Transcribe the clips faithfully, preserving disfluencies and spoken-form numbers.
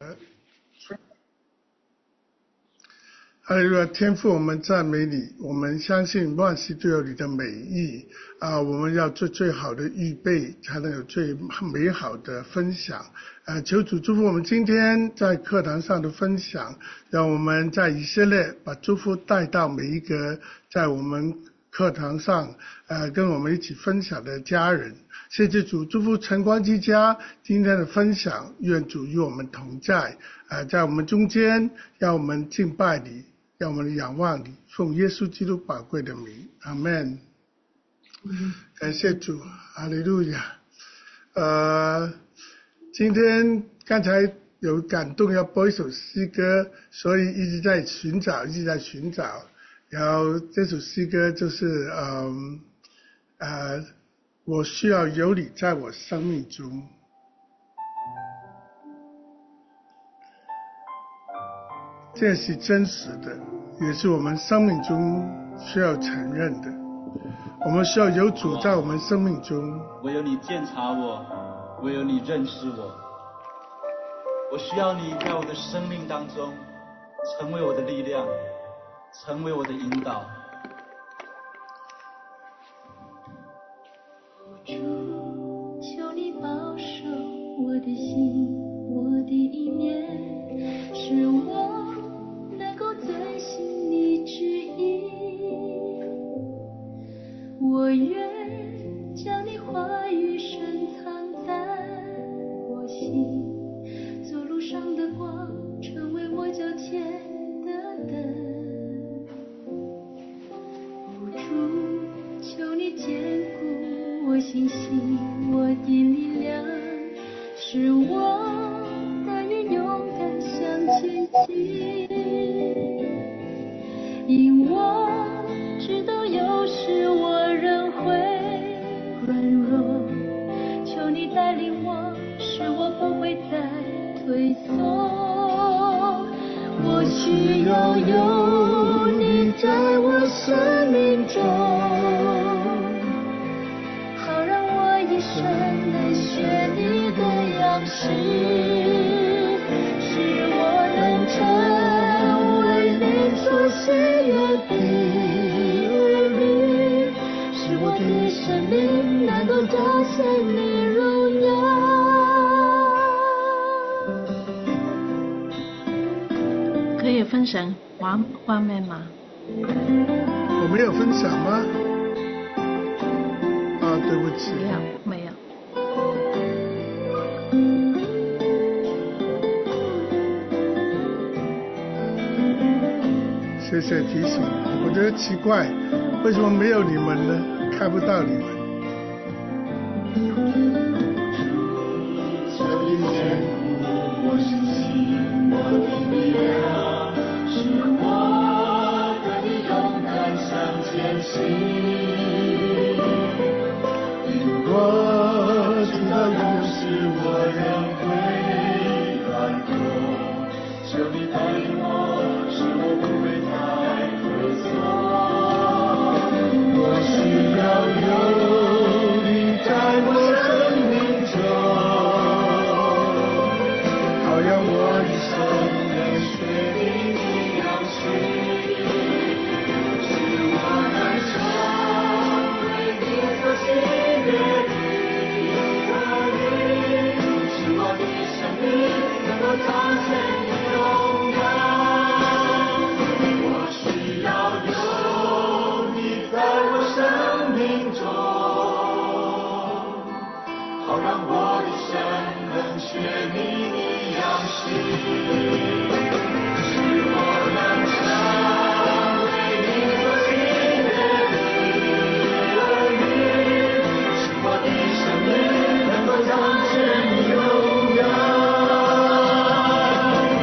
哈利路亚，天父，我们赞美你，我们相信万事都有你的美意啊！我们要做最好的预备，才能有最美好的分享啊！求主祝福我们今天在课堂上的分享，让我们在以色列把祝福带到每一个在我们课堂上呃跟我们一起分享的家人。谢谢主，祝福晨光之家今天的分享，愿主与我们同在啊，在我们中间，让我们敬拜你，让我们仰望你，奉耶稣基督宝贵的名，阿们。感谢主，哈利路亚。呃，今天刚才有感动要播一首诗歌，所以一直在寻找，一直在寻找。然后这首诗歌就是嗯呃，我需要有你在我生命中。这是真实的，也是我们生命中需要承认的。我们需要有主在我们生命中。 唯有你鉴察我，唯有你认识我。我需要你在我的生命当中，成为我的力量，成为我的引导。 主，求你保守我的心，我的意念，使我能够遵行你旨意。我愿将你话语深藏在我心，走路上的光，成为我脚前的灯。主，求你坚固我信心，我的力量，使我但愿勇敢向前进。因我知道有时我仍会软弱，求你带领我，使我不会再退缩。我需要有你在我生命中，好让我一生能学你的样式，使我能成为你所喜悦的儿女，使我的生命能够彰显你荣耀。 可以分享画画面吗？ 我没有分享吗？啊，对不起。 没有，没有。 谢谢提醒，我觉得奇怪，为什么没有你们呢？看不到你们。 求你坚固我信心，我的力量，使我可以勇敢向前行。因我知道有时我仍会软弱，求你带领我，使我不会再退缩。我需要有你在我生命中，好让我一生能学你的样式，使我能成为你所喜悦的儿女，使我的生命能够彰显你荣耀。我需要有你在我生命中，好让我一生能学你的样式，使我能成为你所喜悦的儿女，使我的生命能够彰显你荣耀。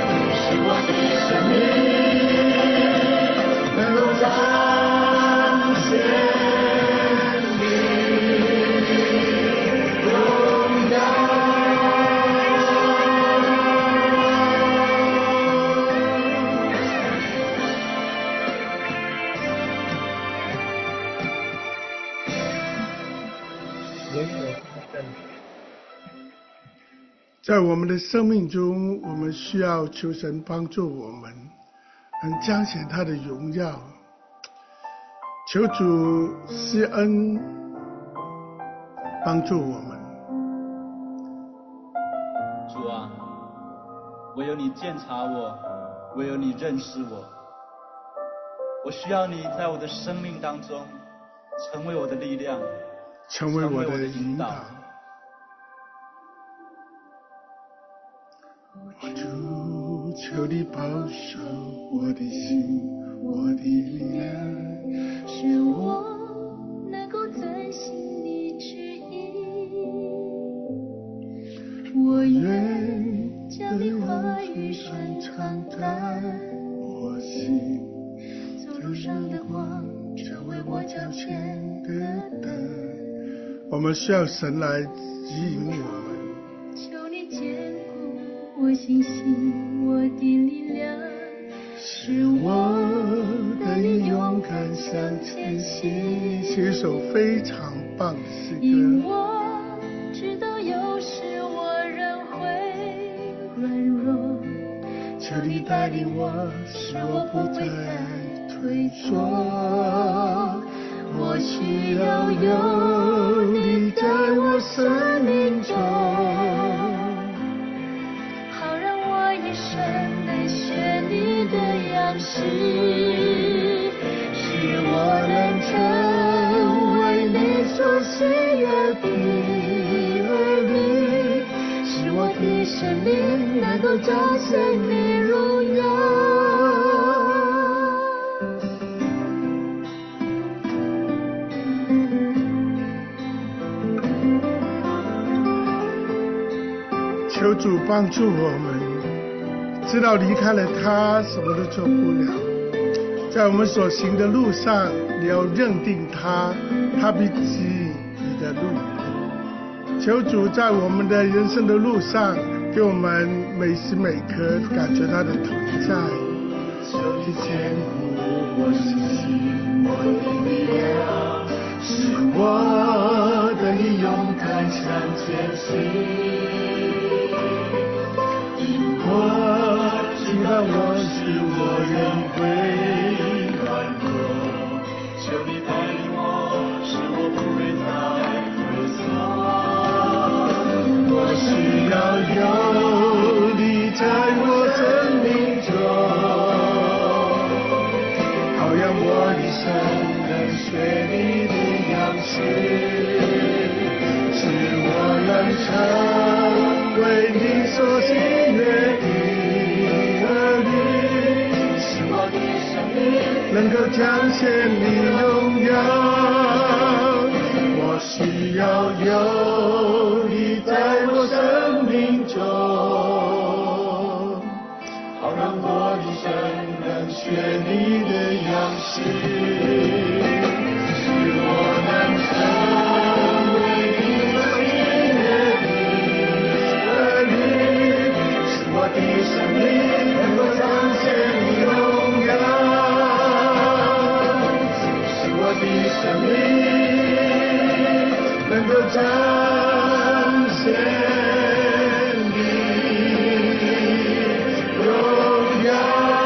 在我们的生命中，我们需要求神帮助我们，能彰显他的荣耀。求主施恩帮助我们。 主啊，唯有你鉴察我，唯有你认识我。我需要你在我的生命当中成为我的力量， 成为我的引导。主，求你保守我的心，我的力量， 使我能够遵行你旨意。我愿将你话语深藏在我心，走路上的光成为我脚前的灯。 我们需要神来指引我们。 求你坚固我信心，我的力量，使我带你勇敢向前行。 是一首非常棒的诗歌。 因我知道有时我仍会软弱，求你带领我，使我不会再退缩。我需要有你在我生命中，好让我一生能学你的样式，使我能成为你所喜悦的儿女，使我的生命能够彰显你荣耀。 求主帮助我们，知道离开了他什么都做不了。在我们所行的路上，你要认定他，他必指引你的路。求主在我们的人生的路上，给我们每时每刻感觉他的同在。 求你坚固我信心，我的力量，使我得以勇敢向前行。我知道我是我仍会软弱，求你带领我，使我不会再退缩。我需要有你在我生命中，好让我一生能学你的样式，使我能成为你所喜悦的儿女，使我的生命能够彰显你荣耀。我需要有你在我生命中，好让我一生能学你的样式，使我能成为你所喜悦的儿女，使我的生命能够彰显你荣耀，使我的生命能够彰显你荣耀。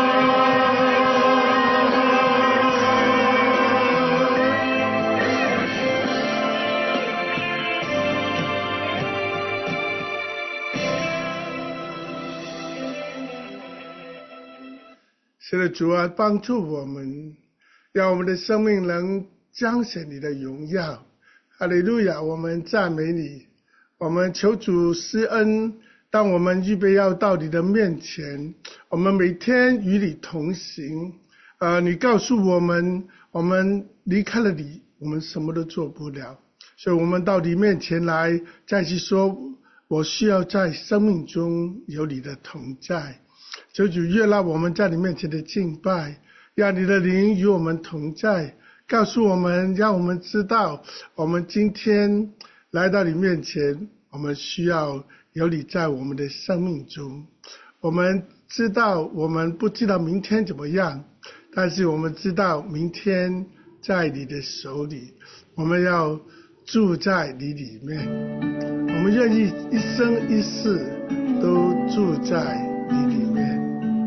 是的，主啊，帮助我们，让我们的生命能彰显你的荣耀。哈利路亚，我们赞美你，我们求主施恩。当我们预备要到你的面前，我们每天与你同行。呃，你告诉我们，我们离开了你，我们什么都做不了。所以我们到你面前来，再去说，我需要在生命中有你的同在。求主悦纳我们在你面前的敬拜，让你的灵与我们同在，告诉我们，让我们知道，我们今天来到你面前，我们需要有你在我们的生命中。我们知道，我们不知道明天怎么样，但是我们知道明天在你的手里。我们要住在你里面，我们愿意一生一世都住在你里面。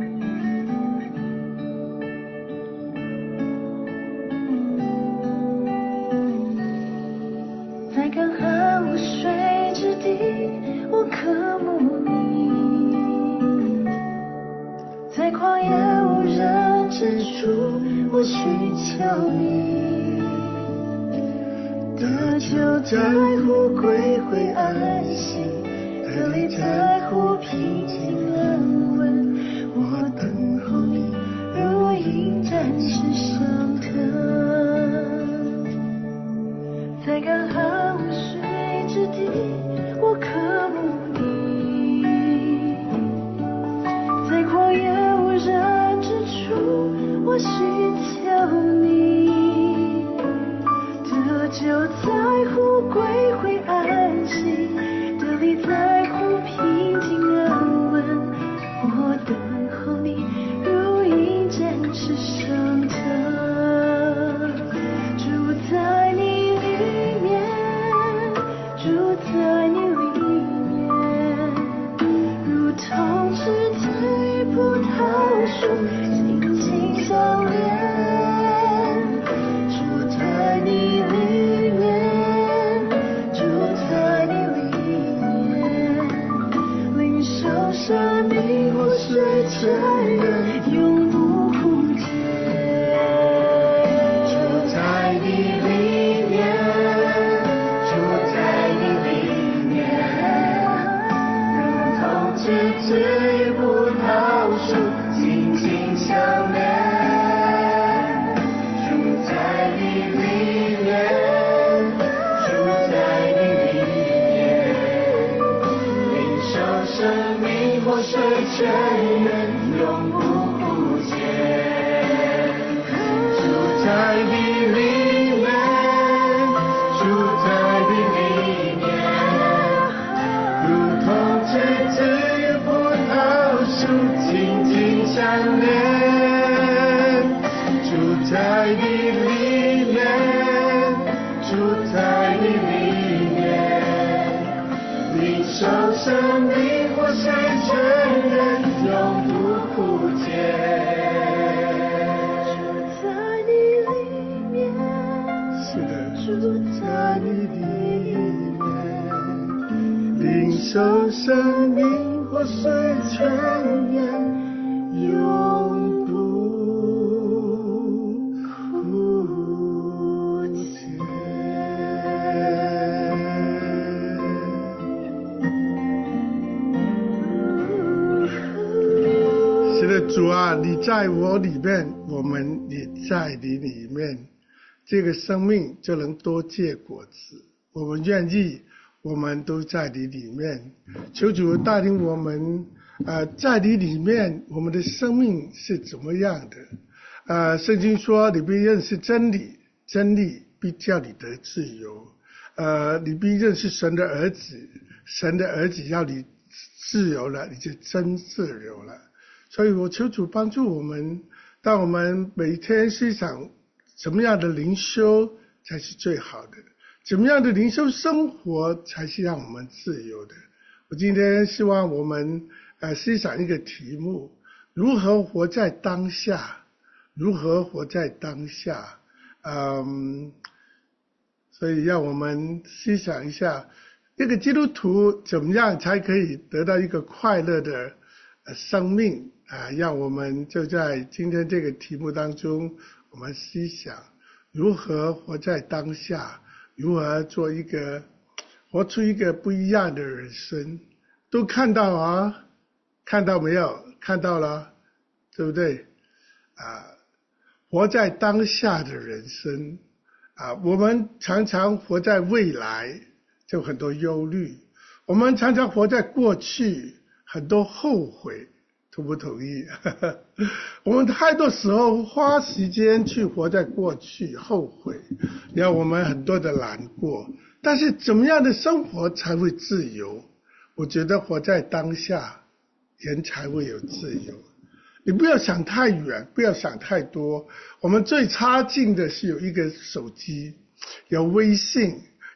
在干旱无水之地，我渴慕你；在旷野无人之处，我寻求你。得救在乎归回安息，得力在乎平静安稳。我等候你，如鹰展翅上腾。在干旱无水之地，我渴慕你；在旷野无人之处，我寻求你。得救在乎归回安息，得力在乎平静安稳。我等候你，如鹰展翅上腾。住在你里面，住在你里面，如同枝子与葡萄树紧紧相连。住在你里面，住在你里面，领受生命活水泉源，永不枯竭。住在你里面，住在你里面，如同枝子与葡萄树紧紧相连。住在你里面，住在你里面，领受生命活水泉源，永不枯竭。住在你里面，住在你里面，如同枝子与葡萄树紧紧相连。住在你里面，住在你里面，领受生命活水泉源，永不枯竭。住在你里面， 是的， 住在你里面， 领受生命活水泉源，永不枯竭。是的，主啊，你在我里面，我们也在你里面，这个生命就能多结果子。我们愿意，我们都在你里面。求主带领我们，呃，在你里面，我们的生命是怎么样的？呃，圣经说，你必认识真理，真理必叫你得自由。呃，你必认识神的儿子，神的儿子要你自由了，你就真自由了。所以我求主帮助我们，当我们每天思想什么样的灵修才是最好的，怎么样的灵修生活才是让我们自由的。我今天希望我们呃思想一个题目，如何活在当下，如何活在当下。嗯，所以让我们思想一下，一个基督徒怎么样才可以得到一个快乐的呃生命啊？让我们就在今天这个题目当中，我们思想如何活在当下，如何做一个活出一个不一样的人生。都看到啊，看到没有？看到了，对不对？啊，活在当下的人生啊，我们常常活在未来，就很多忧虑；我们常常活在过去，很多后悔。同不同意？我们太多时候花时间去活在过去，后悔，让我们很多的难过。但是怎么样的生活才会自由？我觉得活在当下，人才会有自由。你不要想太远，不要想太多。我们最差劲的是有一个手机，有微信，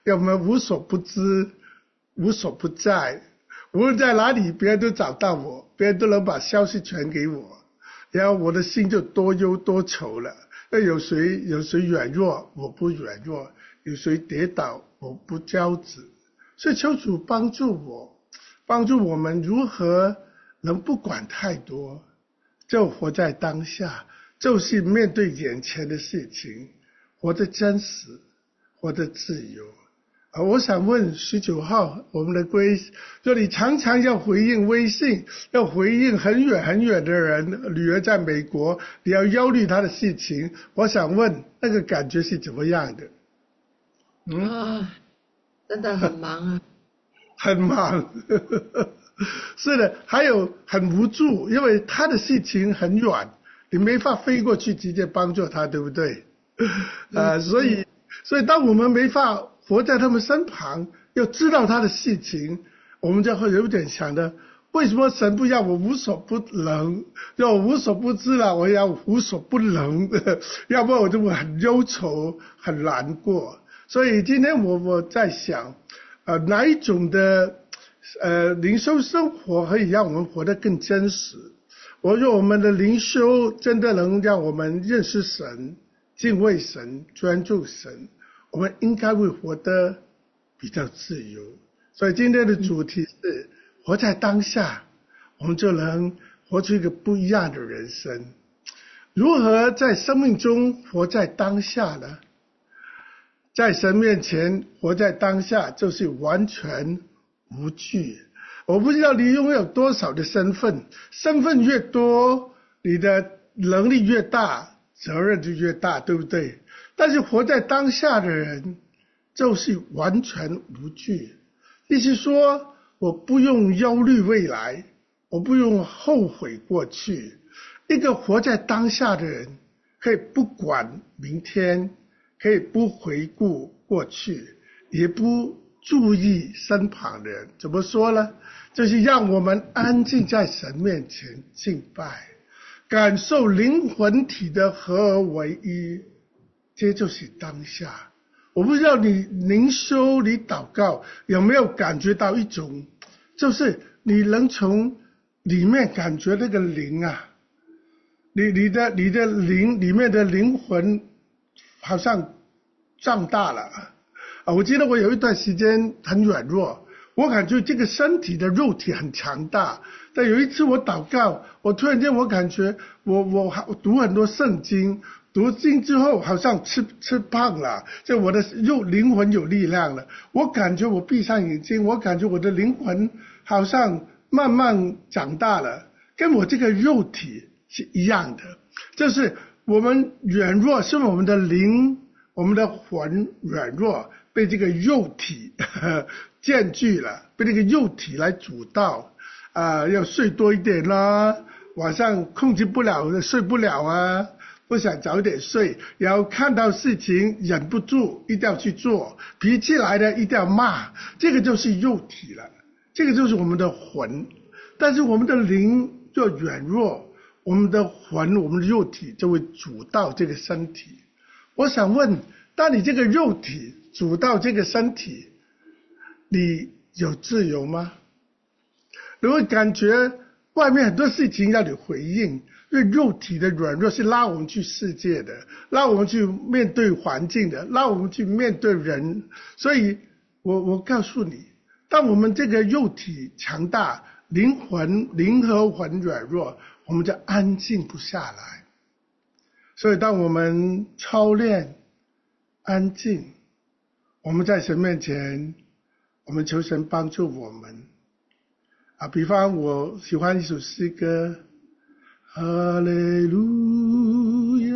要我们无所不知，无所不在，无论在哪里，别人都找到我，别人都能把消息传给我，然后我的心就多忧多愁了。那有谁有谁软弱，我不软弱；有谁跌倒，我不骄子。所以求主帮助我，帮助我们如何能不管太多，就活在当下，就是面对眼前的事情，活得真实，活得自由。啊，我想问十九号我们的 Grace， 说你常常要回应微信，要回应很远很远的人，女儿在美国，你要忧虑她的事情，我想问那个感觉是怎么样的？ 嗯啊，真的很忙啊， 很忙，是的，还有很无助，因为她的事情很远，你没法飞过去直接帮助她，对不对？啊，所以所以当我们没法活在他们身旁，又知道他的事情，我们就会有点想的，为什么神不要我无所不能，要我无所不知了，我要无所不能，要不然我就会很忧愁很难过。所以今天我我在想呃哪一种的呃灵修生活可以让我们活得更真实。我说我们的灵修真的能让我们认识神，敬畏神，专注神，我们应该会活得比较自由。所以今天的主题是活在当下，我们就能活出一个不一样的人生。如何在生命中活在当下呢？在神面前活在当下就是完全无惧。我不知道你拥有多少的身份，身份越多，你的能力越大，责任就越大，对不对？但是活在当下的人就是完全无惧，意思说我不用忧虑未来，我不用后悔过去。一个活在当下的人可以不管明天，可以不回顾过去，也不注意身旁的人。怎么说呢？就是让我们安静在神面前敬拜，感受灵魂体的合而为一，这就是当下。我不知道你灵修你祷告有没有感觉到一种，就是你能从里面感觉那个灵啊，你你的你的灵里面的灵魂好像长大了啊！我记得我有一段时间很软弱，我感觉这个身体的肉体很强大，但有一次我祷告，我突然间我感觉我我我读很多圣经，读经之后好像吃吃胖了，就我的肉灵魂有力量了。我感觉我闭上眼睛，我感觉我的灵魂好像慢慢长大了，跟我这个肉体是一样的。就是我们软弱是我们的灵，我们的魂软弱，被这个肉体呵呵占据了，被这个肉体来主导啊、呃，要睡多一点啦，晚上控制不了睡不了啊，不想早点睡，然后看到事情忍不住一定要去做，脾气来了一定要骂，这个就是肉体了，这个就是我们的魂。但是我们的灵就软弱，我们的魂我们的肉体就会主导这个身体。我想问，当你这个肉体主导这个身体，你有自由吗？你会感觉外面很多事情要你回应，因为肉体的软弱是拉我们去世界的，拉我们去面对环境的，拉我们去面对人。所以我我告诉你，当我们这个肉体强大，灵魂灵和魂软弱，我们就安静不下来。所以当我们操练安静，我们在神面前，我们求神帮助我们啊。比方我喜欢一首诗歌，哈利路亚，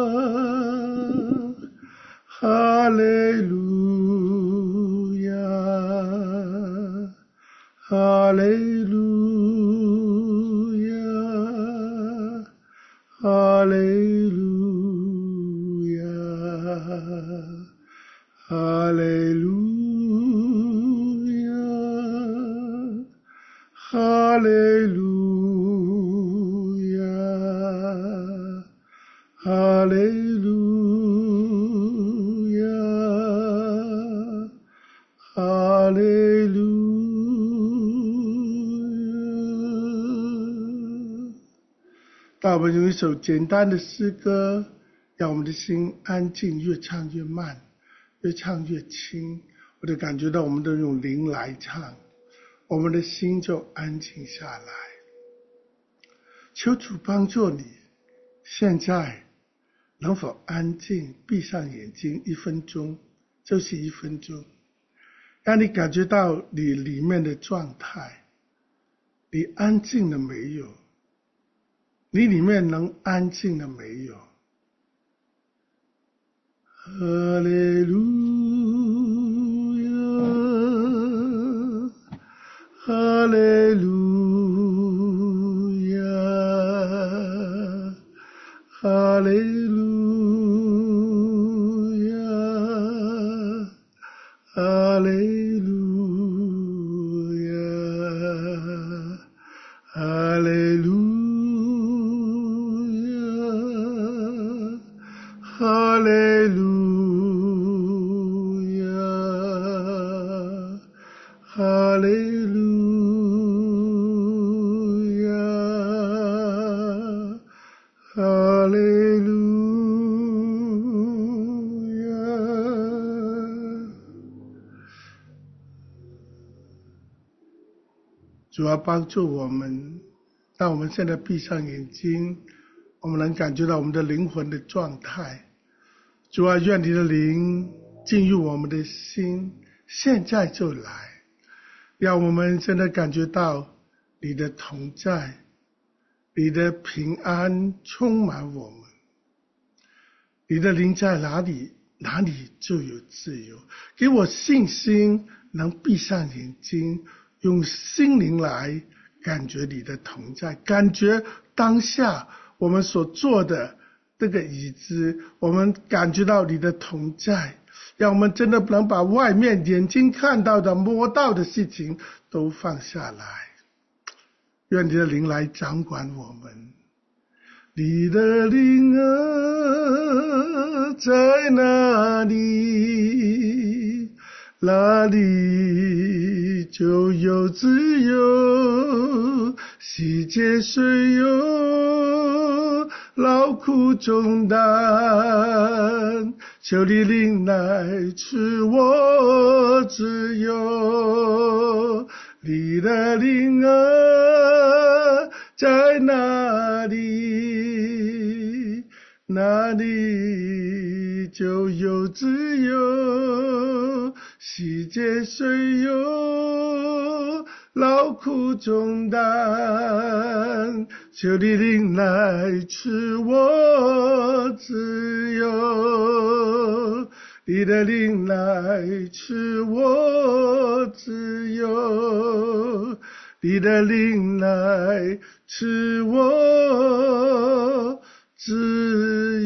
哈利路亚，哈利路亚，哈利路亚，哈利路亚，哈利路亚，哈利路亚， 当我们用一首简单的诗歌，让我们的心安静，越唱越慢，越唱越轻，我就感觉到我们都用灵来唱，我们的心就安静下来。求主帮助你，现在能否安静，闭上眼睛一分钟，就是一分钟，让你感觉到你里面的状态，你安静了没有？你里面能安静了没有？哈利路亚，哈利路亚，哈利路亚，哈利路亚，哈利路亚，哈利路亚，哈利路亚，哈利路亚。主要帮助我们，当我们现在闭上眼睛，我们能感觉到我们的灵魂的状态。主啊，愿你的灵进入我们的心，现在就来，让我们真的感觉到你的同在，你的平安充满我们。你的灵在哪里，哪里就有自由。给我信心，能闭上眼睛，用心灵来感觉你的同在，感觉当下我们所做的这个椅子，我们感觉到你的同在，让我们真的能把外面眼睛看到的摸到的事情都放下来。愿你的灵来掌管我们。你的灵啊，在哪里，哪里就有自由，洗洁水有劳苦重担，求你灵来赐我自由。你的灵啊，在哪里，哪里就有自由，洗洁水有劳苦重担，求你灵来赐我自由。你的灵来赐我自由，你的灵来赐我自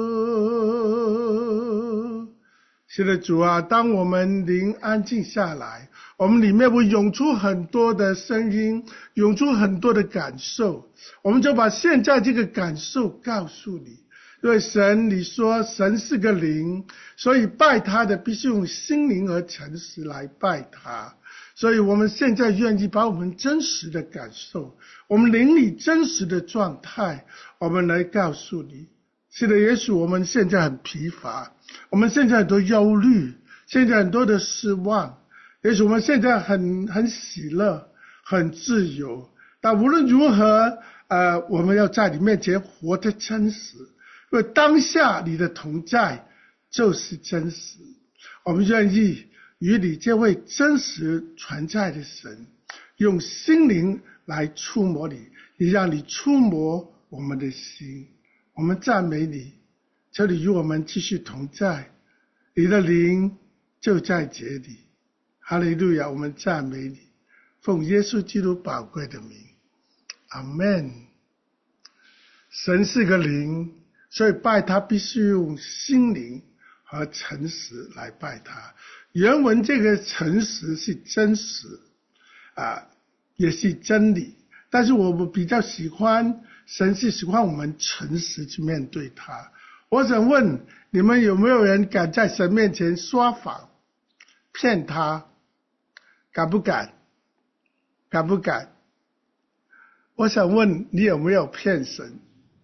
由。是的，主啊，当我们灵安静下来，我们里面会涌出很多的声音，涌出很多的感受，我们就把现在这个感受告诉你。因为神，你说神是个灵，所以拜他的必须用心灵和诚实来拜他。所以我们现在愿意把我们真实的感受，我们灵里真实的状态，我们来告诉你。是的，也许我们现在很疲乏，我们现在很多忧虑，现在很多的失望，也许我们现在很很喜乐，很自由，但无论如何呃，我们要在你面前活得真实，因为当下你的同在就是真实。我们愿意与你这位真实存在的神用心灵来触摸你，也让你触摸我们的心。我们赞美你，求你与我们继续同在，你的灵就在这里。哈利路亚，我们赞美你，奉耶稣基督宝贵的名，阿们。神是个灵，所以拜他必须用心灵和诚实来拜他。原文这个诚实是真实啊，也是真理，但是我们比较喜欢神是喜欢我们诚实去面对他。我想问你们，有没有人敢在神面前说谎骗他？敢不敢？敢不敢？我想问你，有没有骗神？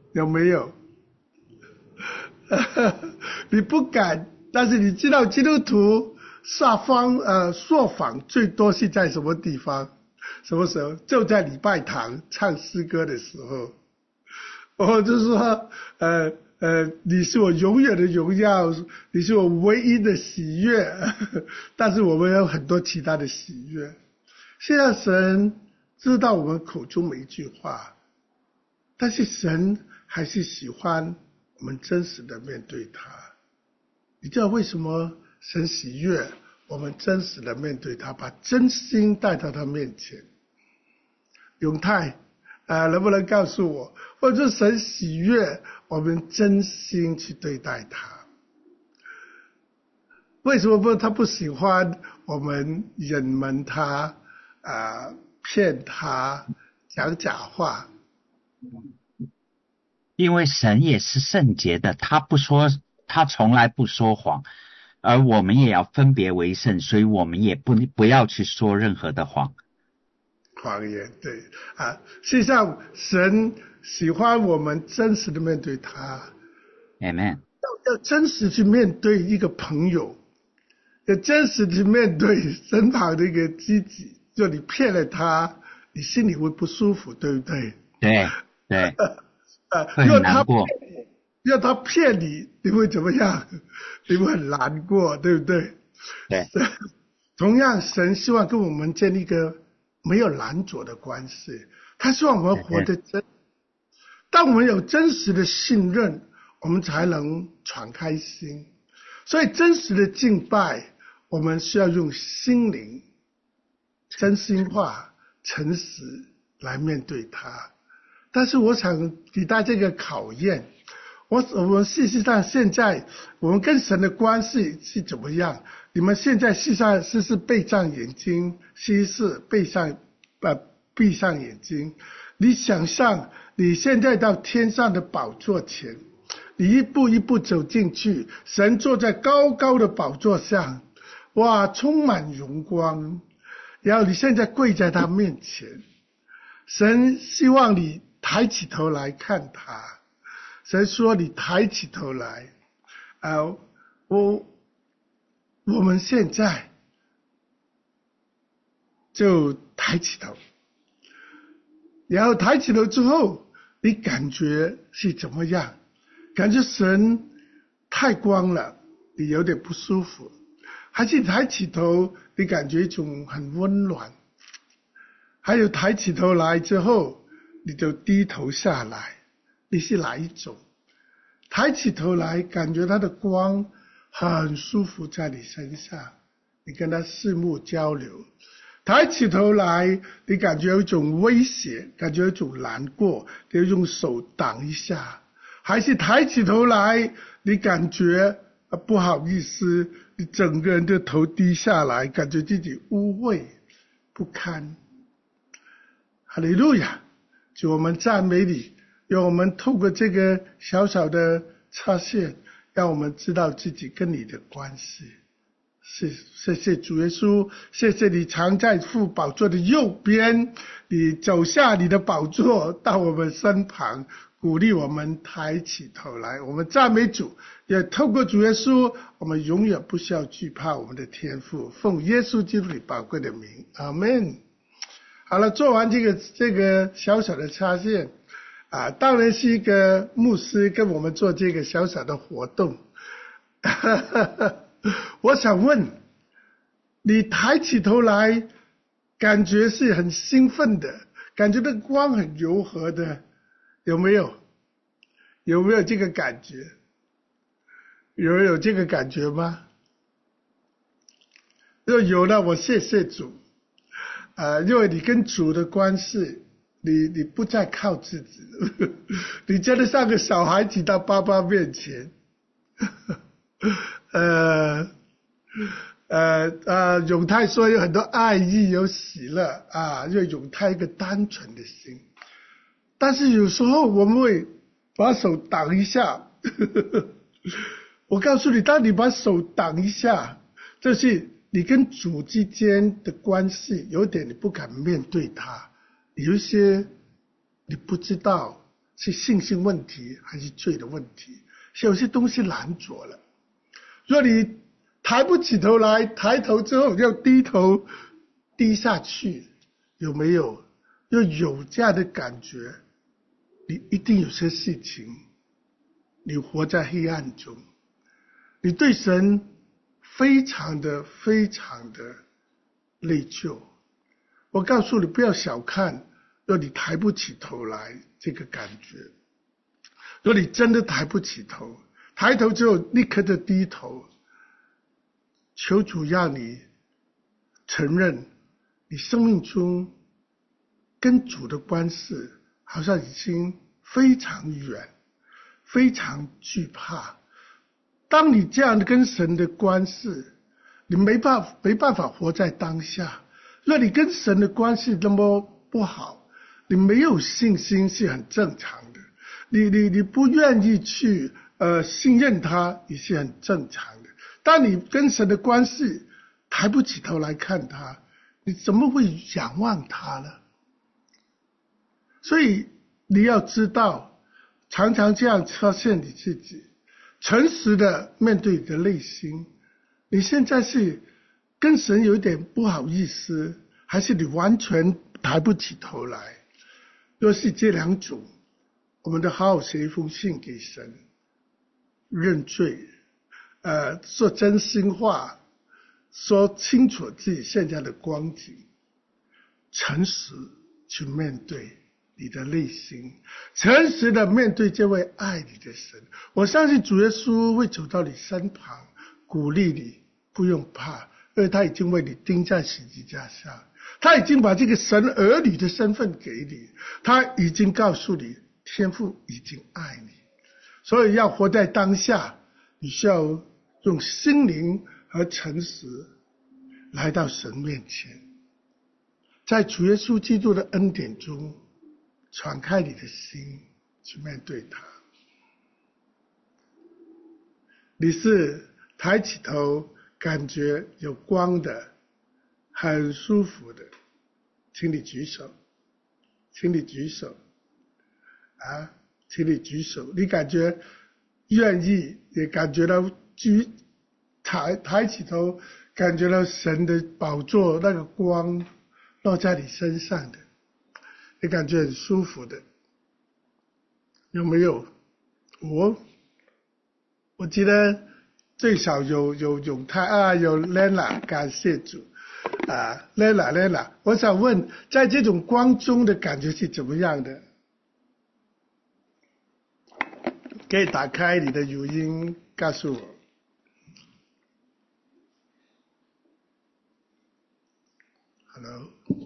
有没有？你不敢，但是你知道基督徒撒方呃说谎最多是在什么地方？什么时候？就在礼拜堂唱诗歌的时候。我就说，呃呃，你是我永远的荣耀，你是我唯一的喜悦。但是我们有很多其他的喜悦。现在神知道我们口中每一句话，但是神还是喜欢我们真实的面对他。你知道为什么神喜悦我们真实的面对他，把真心带到他面前？永泰啊、呃，能不能告诉我，或者神喜悦我们真心去对待他？为什么不他不喜欢我们隐瞒他啊、呃、骗他讲假话？ 因为神也是圣洁的，他不说，他从来不说谎，而我们也要分别为圣，所以我们也不不要去说任何的谎。 谎言，对啊，事实上神喜欢我们真实的面对他。 Amen。 要要真实去面对一个朋友，要真实去面对身旁的一个知己，就你骗了他，你心里会不舒服，对不对？ 对对。 呃， 会很难过。 要他骗你，你会怎么样？你会很难过，对不对？ 对。 同样，神希望跟我们建立一个没有拦阻的关系，他希望我们活得真。当我们有真实的信任，我们才能敞开心。所以，真实的敬拜，我们需要用心灵、真心话、诚实来面对他。但是我想给大家一个考验，我我们事实上现在我们跟神的关系是怎么样？你们现在事实上是是闭上眼睛，是是闭上呃闭上眼睛，你想象你现在到天上的宝座前，你一步一步走进去，神坐在高高的宝座上，哇，充满荣光，然后你现在跪在他面前，神希望你抬起头来看他，神说你抬起头来，呃，我我们现在就抬起头，然后抬起头之后，你感觉是怎么样？感觉神太光了，你有点不舒服，还是抬起头你感觉一种很温暖？还有抬起头来之后你就低头下来，你是哪一种？抬起头来感觉他的光很舒服在你身上，你跟他四目交流。抬起头来你感觉有一种威胁，感觉有一种难过，你用手挡一下。还是抬起头来你感觉不好意思，你整个人的头低下来，感觉自己污秽不堪。哈利路亚，就我们赞美你，让我们透过这个小小的插线，让我们知道自己跟你的关系。是，谢谢主耶稣，谢谢你常在父宝座的右边，你走下你的宝座到我们身旁，鼓励我们抬起头来。我们赞美主，也透过主耶稣，我们永远不需要惧怕我们的天父。奉耶稣基督里宝贵的名，阿们。好了，做完这个这个小小的插线啊，当然是一个牧师跟我们做这个小小的活动。我想问你，抬起头来感觉是很兴奋的，感觉那光很柔和的，有没有？有没有这个感觉？有有这个感觉吗？如果有了，我谢谢主。呃，因为你跟主的关系，你你不再靠自己，你真的像个小孩子到爸爸面前。呃呃呃，永泰说有很多爱意，有喜乐啊，因为永泰一个单纯的心。但是有时候我们会把手挡一下。我告诉你，当你把手挡一下，就是你跟主之间的关系有点你不敢面对他，有一些你不知道是信心问题还是罪的问题？是有些东西拦阻了。若你抬不起头来，抬头之后要低头低下去，有没有？要有这样的感觉，你一定有些事情，你活在黑暗中，你对神非常的非常的内疚。我告诉你，不要小看若你抬不起头来这个感觉。若你真的抬不起头，抬头之后立刻的低头，求主让你承认你生命中跟主的关系好像已经非常远，非常惧怕。当你这样的跟神的关系，你没办法没办法活在当下。若你跟神的关系那么不好，你没有信心是很正常的。你你你不愿意去呃信任他也是很正常的。当你跟神的关系抬不起头来看他，你怎么会仰望他呢？所以你要知道，常常这样发现你自己，诚实的面对你的内心，你现在是跟神有一点不好意思，还是你完全抬不起头来？若是这两种，我们都好好写一封信给神，认罪，呃，说真心话，说清楚自己现在的光景，诚实去面对你的内心，诚实的面对这位爱你的神。我相信主耶稣会走到你身旁，鼓励你，不用怕，因为他已经为你钉在十字架上，他已经把这个神儿女的身份给你，他已经告诉你，天父已经爱你。所以要活在当下，你需要用心灵和诚实来到神面前，在主耶稣基督的恩典中敞开你的心去面对他。你是抬起头感觉有光的，很舒服的，请你举手，请你举手啊，请你举手。你感觉愿意，也感觉到举抬抬起头，感觉到神的宝座那个光落在你身上的，你感觉很舒服的，有没有？我我记得最少有有永泰啊，有 Lena， 感谢主啊 ，Lena Lena， 我想问，在这种光中的感觉是怎么样的？可以打开你的语音告诉我。Hello。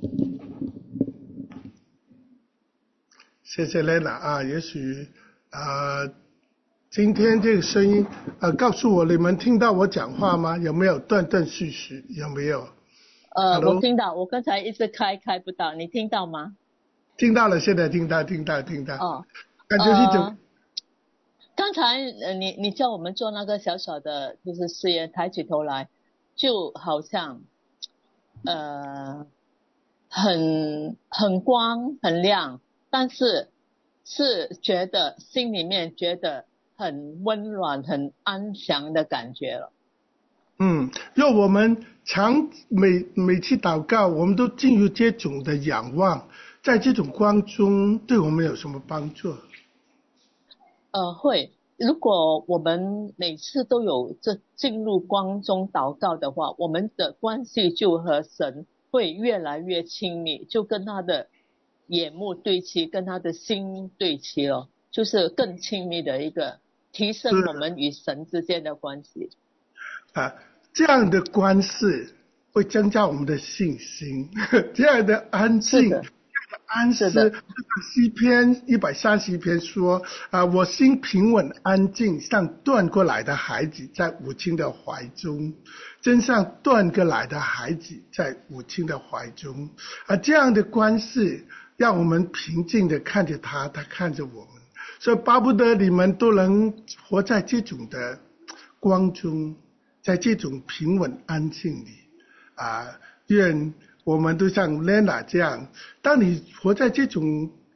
谢谢 Lena 啊，也许啊，今天这个声音啊，告诉我你们听到我讲话吗？有没有断断续续？有没有？ 呃， Hello? 我听到，我刚才一直开开不到，你听到吗？ 听到了，现在听到，听到，听到。 哦， 感觉是怎么？ 呃刚才呃，你你叫我们做那个小小的，就是誓言，抬起头来，就好像呃，很很光很亮，但是是觉得心里面觉得很温暖、很安详的感觉了。 嗯，因为我们常每每次祷告，我们都进入这种的仰望，在这种光中，对我们有什么帮助？ 呃，会。如果我们每次都有这进入光中祷告的话，我们的关系就和神会越来越亲密，就跟他的眼目对齐，跟他的心对齐了，就是更亲密的一个提升我们与神之间的关系。 啊，这样的关系会增加我们的信心，这样的安静，这样的安息。诗篇一百三十一篇说啊，我心平稳安静，像断过来的孩子在母亲的怀中，真像断过来的孩子在母亲的怀中啊，这样的关系让我们平静的看着他，他看着我们，所以巴不得你们都能活在这种的光中，在这种平稳安静里啊，愿我们都像 Lena 这样，当你活在这种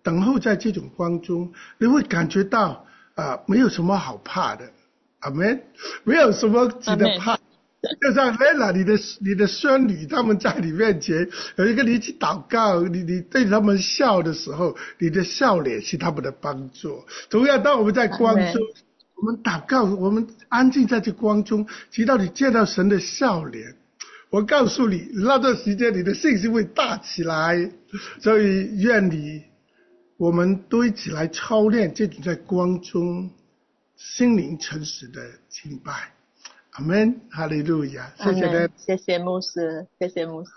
等候在这种光中，你会感觉到啊、呃，没有什么好怕的，阿们，没有什么值得怕。就像 Lena 你的你的孙女他们在你面前有一个你一起祷告，你你对他们笑的时候，你的笑脸是他们的帮助。同样，当我们在光中，我们祷告，我们安静在这光中，直到你见到神的笑脸，我告诉你，那段时间你的信心会大起来。所以愿你我们都一起来操练这种在光中心灵诚实的敬拜。阿们，哈利路亚，谢谢大家， 谢谢牧师，谢谢牧师。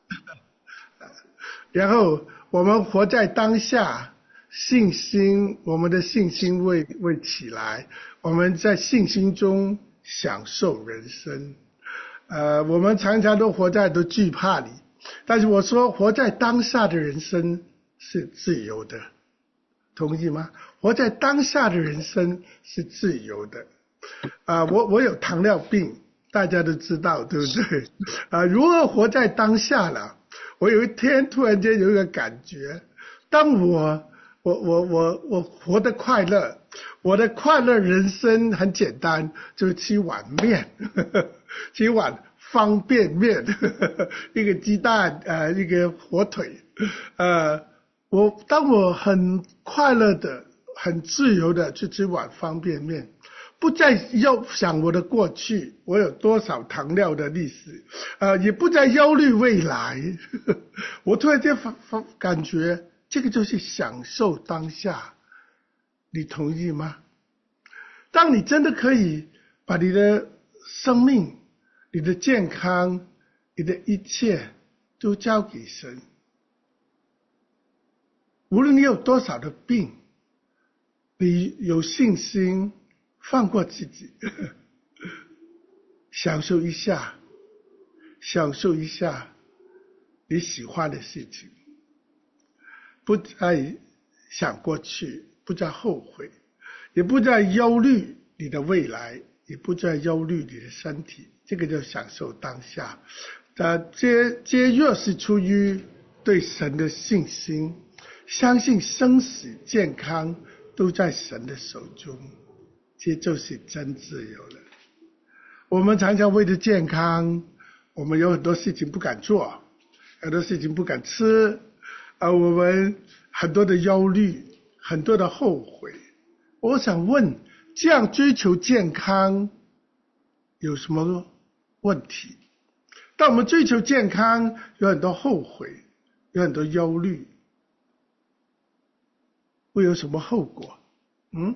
然后我们活在当下，信心，我们的信心会会起来，我们在信心中享受人生。呃，我们常常都活在都惧怕里，但是我说活在当下的人生是自由的，同意吗？活在当下的人生是自由的。啊、呃，我我有糖尿病，大家都知道，对不对？啊、呃，如何活在当下了？我有一天突然间有一个感觉，当我我我我我活得快乐，我的快乐人生很简单，就是吃碗面，呵呵吃碗方便面，呵呵一个鸡蛋，呃，一个火腿，呃，我当我很快乐的、很自由的去吃碗方便面。不再要想我的过去，我有多少糖尿的历史，呃，也不再忧虑未来。呵呵我突然间发发感觉，这个就是享受当下。你同意吗？当你真的可以把你的生命、你的健康、你的一切都交给神，无论你有多少的病，你有信心。放过自己，呵呵享受一下，享受一下你喜欢的事情，不再想过去，不再后悔，也不再忧虑你的未来，也不再忧虑你的身体，这个叫享受当下。呃，这这若是出于对神的信心，相信生死健康都在神的手中。这就是真自由了。我们常常为了健康，我们有很多事情不敢做，很多事情不敢吃，而我们很多的忧虑，很多的后悔。我想问，这样追求健康有什么问题？当我们追求健康，有很多后悔，有很多忧虑，会有什么后果？嗯？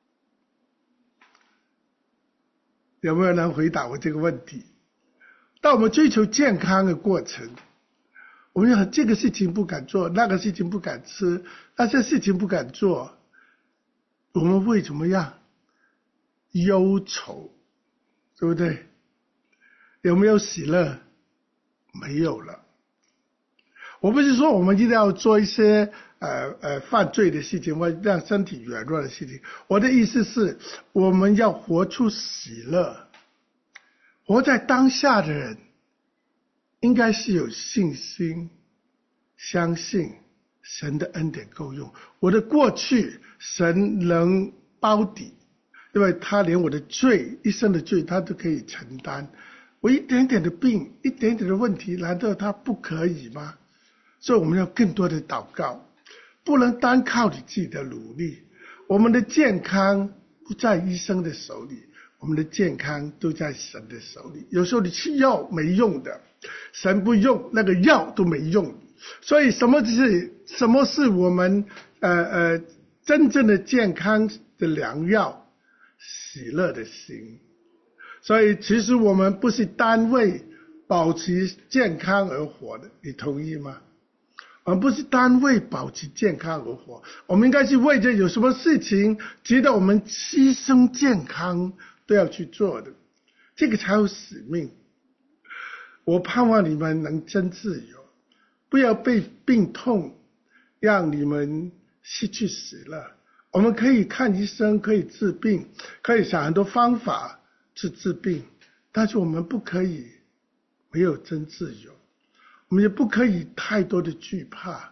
有没有人回答我这个问题？当我们追求健康的过程，我们有这个事情不敢做，那个事情不敢吃，那些事情不敢做，我们会怎么样？忧愁，对不对？有没有喜乐？没有了。我不是说我们一定要做一些呃呃犯罪的事情或让身体软弱的事情，我的意思是我们要活出喜乐。活在当下的人应该是有信心，相信神的恩典够用。我的过去神能包底，因为他连我的罪一生的罪他都可以承担，我一点点的病一点点的问题难道他不可以吗？所以我们要更多的祷告，不能单靠你自己的努力。我们的健康不在医生的手里，我们的健康都在神的手里。有时候你吃药没用的，神不用，那个药都没用。所以什么是什么是我们呃呃真正的健康的良药？喜乐的心。所以其实我们不是单为保持健康而活的，你同意吗？我们不是单为保持健康而活，我们应该是为着有什么事情值得我们牺牲健康都要去做的，这个才有使命。我盼望你们能真自由，不要被病痛让你们失去喜乐。我们可以看医生，可以治病，可以想很多方法去治病，但是我们不可以没有真自由，我们也不可以太多的惧怕。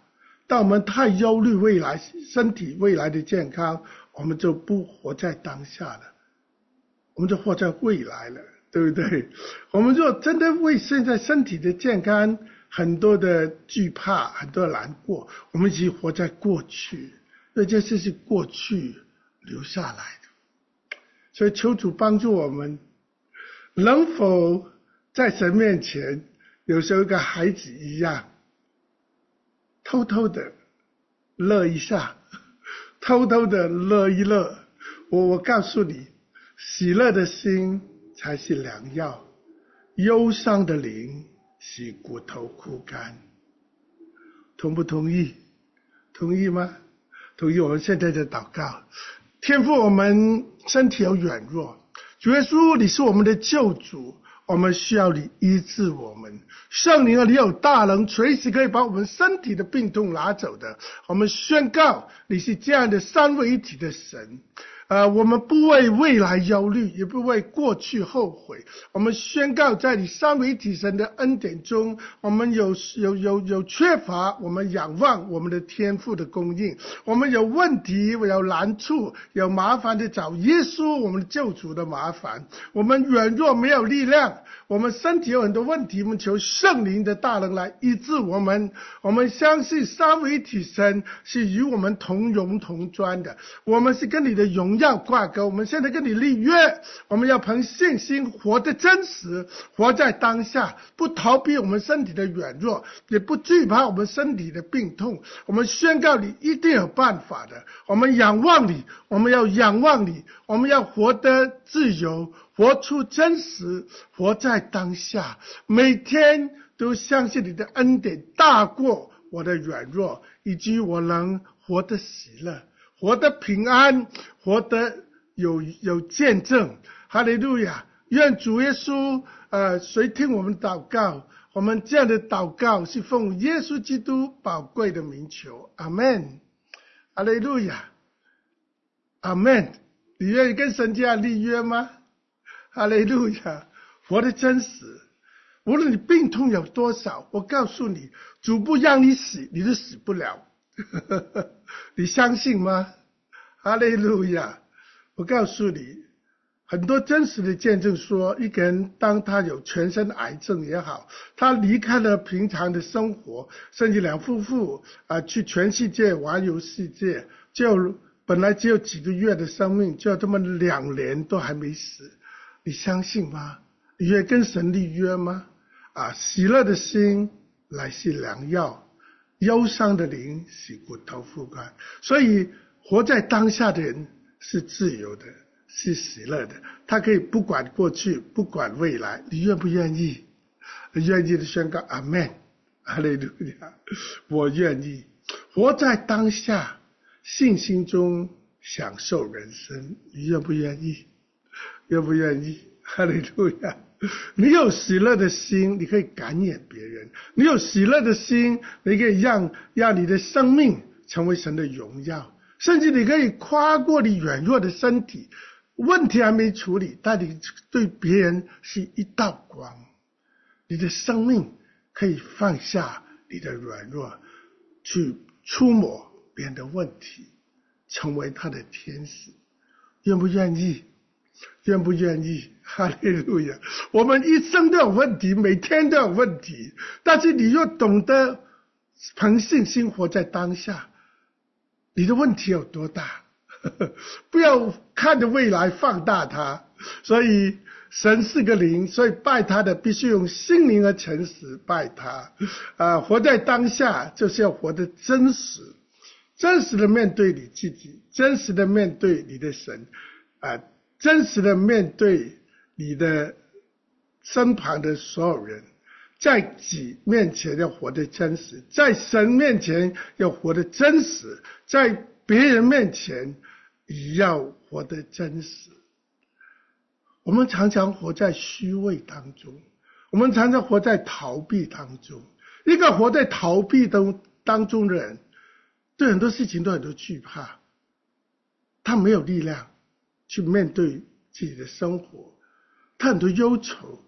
当我们太忧虑未来身体未来的健康，我们就不活在当下了，我们就活在未来了，对不对？我们若真的为现在身体的健康很多的惧怕，很多的难过，我们一直活在过去，因为这些是过去留下来的。所以求主帮助我们，能否在神面前有时候跟孩子一样，偷偷的乐一下，偷偷的乐一乐。我我告诉你，喜乐的心才是良药，忧伤的灵使骨头枯干。同不同意？同意吗？同意。我们现在的祷告，天父，我们身体有软弱，主耶稣，你是我们的救主，我们需要你医治我们。圣灵啊，你有大能，随时可以把我们身体的病痛拿走的。我们宣告你是这样的三位一体的神。呃，我们不为未来忧虑，也不为过去后悔。我们宣告，在你三位一体神的恩典中，我们有有有有缺乏，我们仰望我们的天父的供应。我们有问题，有难处，有麻烦的找耶稣，我们的救主的麻烦。我们软弱没有力量，我们身体有很多问题，我们求圣灵的大能来医治我们。我们相信三位一体神是与我们同荣同专的，我们是跟你的荣要挂钩，我们现在跟你立约，我们要凭信心活得真实，活在当下，不逃避我们身体的软弱，也不惧怕我们身体的病痛。我们宣告你一定有办法的，我们仰望你，我们要仰望你，我们要活得自由，活出真实，活在当下，每天都相信你的恩典大过我的软弱，以及我能活得喜乐，活得平安，活得有有见证。哈利路亚！愿主耶稣呃垂听我们祷告，我们这样的祷告是奉耶稣基督宝贵的名求，阿们。哈利路亚，阿们。你愿意跟神这样立约吗？哈利路亚！活得真实，无论你病痛有多少，我告诉你，主不让你死，你就死不了。你相信吗？哈利路亚！我告诉你，很多真实的见证说，一个人当他有全身癌症也好，他离开了平常的生活，甚至两夫妇啊、呃、去全世界环游世界，就本来只有几个月的生命，就这么两年都还没死。你相信吗？你愿跟神立约吗？啊，喜乐的心乃是良药，忧伤的灵使骨头枯干。所以活在当下的人是自由的，是喜乐的，他可以不管过去，不管未来。你愿不愿意？愿意的宣告阿们，哈利路亚！我愿意活在当下，信心中享受人生。你愿不愿意？愿不愿意？哈利路亚！你有喜乐的心，你可以感染别人；你有喜乐的心，你可以让让你的生命成为神的荣耀，甚至你可以跨过你软弱的身体，问题还没处理，但你对别人是一道光。你的生命可以放下你的软弱，去触摸别人的问题，成为他的天使。愿不愿意？愿不愿意？哈利路亚！我们一生都有问题，每天都有问题，但是你若懂得凭信心活在当下，你的问题有多大？不要看着未来放大它。所以神是个灵，所以拜他的必须用心灵和诚实拜他。啊，活在当下就是要活得真实，真实的面对你自己，真实的面对你的神，啊，真实的面对你的身旁的所有人。在己面前要活得真实，在神面前要活得真实，在别人面前也要活得真实。我们常常活在虚伪当中，我们常常活在逃避当中。一个活在逃避当当中的人，对很多事情都很多惧怕，他没有力量去面对自己的生活，他很多忧愁，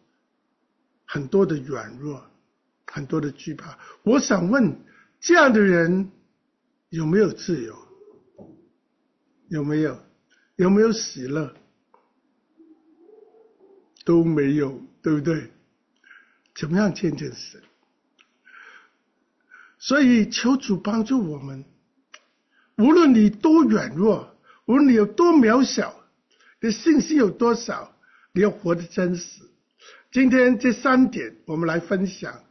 很多的软弱，很多的惧怕。我想问，这样的人有没有自由？有没有？有没有喜乐？都没有，对不对？怎么样见证神？所以求主帮助我们，无论你多软弱，无论你有多渺小，你的信心有多少，你要活得真实。今天这三点我们来分享，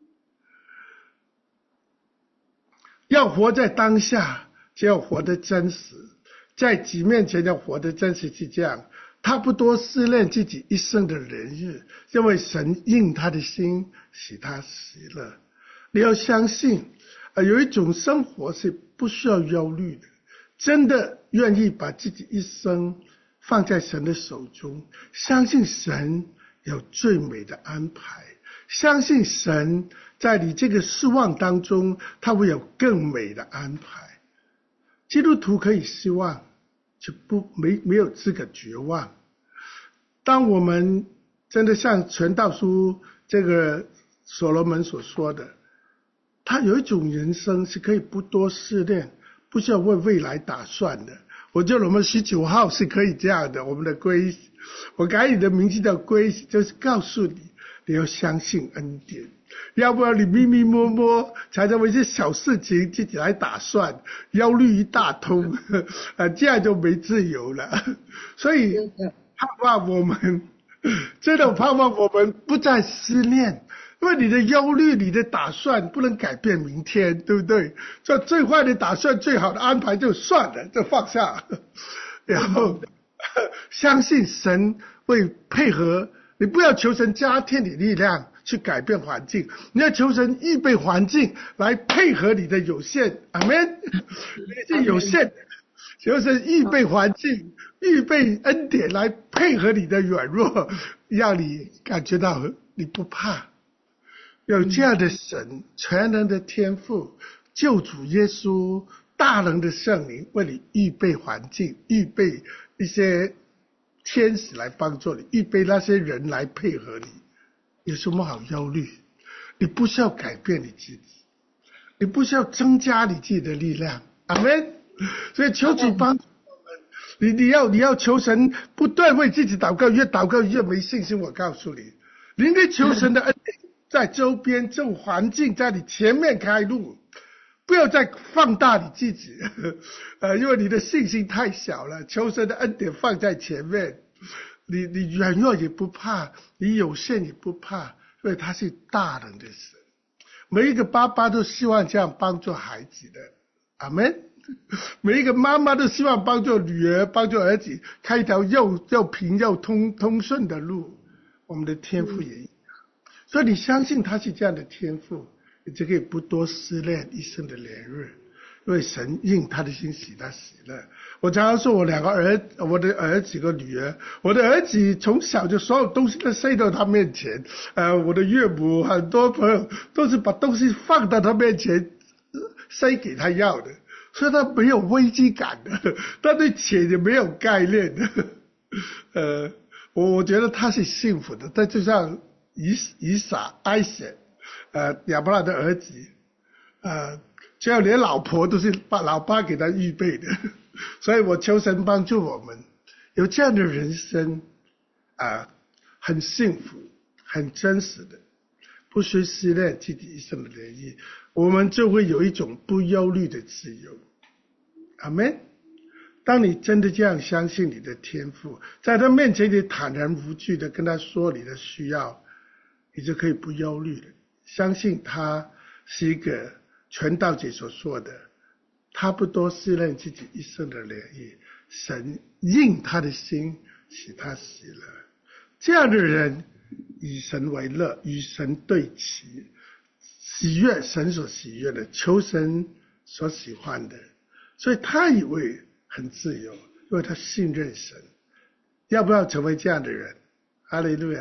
要活在当下，就要活得真实，在己面前要活得真实，是这样。他不多思念自己一生的年日，因为神应他的心，使他喜乐。你要相信，呃，有一种生活是不需要忧虑的，真的愿意把自己一生放在神的手中，相信神有最美的安排，相信神在你这个失望当中，他会有更美的安排。基督徒可以失望，就不没没有资格绝望。当我们真的像传道书这个所罗门所说的，他有一种人生是可以不多试炼，不需要为未来打算的。我觉得我们十九号是可以这样的，我们的归，我改你的名字叫归，就是告诉你，你要相信恩典，要不然你迷迷摸摸，常常为一些小事情自己来打算，忧虑一大通，啊，这样就没自由了。所以盼望我们，真的盼望我们不再思念，因为你的忧虑，你的打算不能改变明天，对不对？这最坏的打算，最好的安排就算了，就放下，然后相信神会配合。你不要求神加添你力量去改变环境，你要求神预备环境来配合你的有限。阿们，你是有限的，求神预备环境，预备恩典来配合你的软弱，让你感觉到你不怕。有这样的神，全能的天父，救主耶稣，大能的圣灵为你预备环境，预备一些天使来帮助你，预备那些人来配合你，有什么好忧虑？你不需要改变你自己，你不需要增加你自己的力量。阿们。所以求主帮助我们，你你要你要求神，不断为自己祷告，越祷告越没信心。我告诉你，你应该求神的恩典在周边，这种环境在你前面开路，不要再放大你自己，呃，因为你的信心太小了。求神的恩典放在前面，你你软弱也不怕，你有限也不怕，因为他是大能的神。每一个爸爸都希望这样帮助孩子的，阿们。每一个妈妈都希望帮助女儿、帮助儿子开一条又又平又通通顺的路。我们的天父也一样，所以你相信他是这样的天父，你就可以不多思念一生的年日，因为神应他的心，使他喜乐。我常常说我两个儿，我的儿子和女儿，我的儿子从小就所有东西都塞到他面前，呃，我的岳母很多朋友都是把东西放到他面前塞给他要的。所以他没有危机感的，他对钱也没有概念的，呃，我我觉得他是幸福的。他就像以以撒、艾舍，呃，亚伯拉的儿子，呃，只要连老婆都是把老爸给他预备的。所以我求神帮助我们有这样的人生，啊、呃，很幸福、很真实的，不需思念自己一生的年日。我们就会有一种不忧虑的自由。阿们。当你真的这样相信你的天父，在他面前你坦然无惧的跟他说你的需要，你就可以不忧虑了。相信他是一个传道者所说的，他不多思念自己一生的年日，神应他的心，使他喜乐。这样的人以神为乐，与神对齐，喜悦神所喜悦的，求神所喜欢的，所以他以为很自由，因为他信任神。要不要成为这样的人？哈利路亚！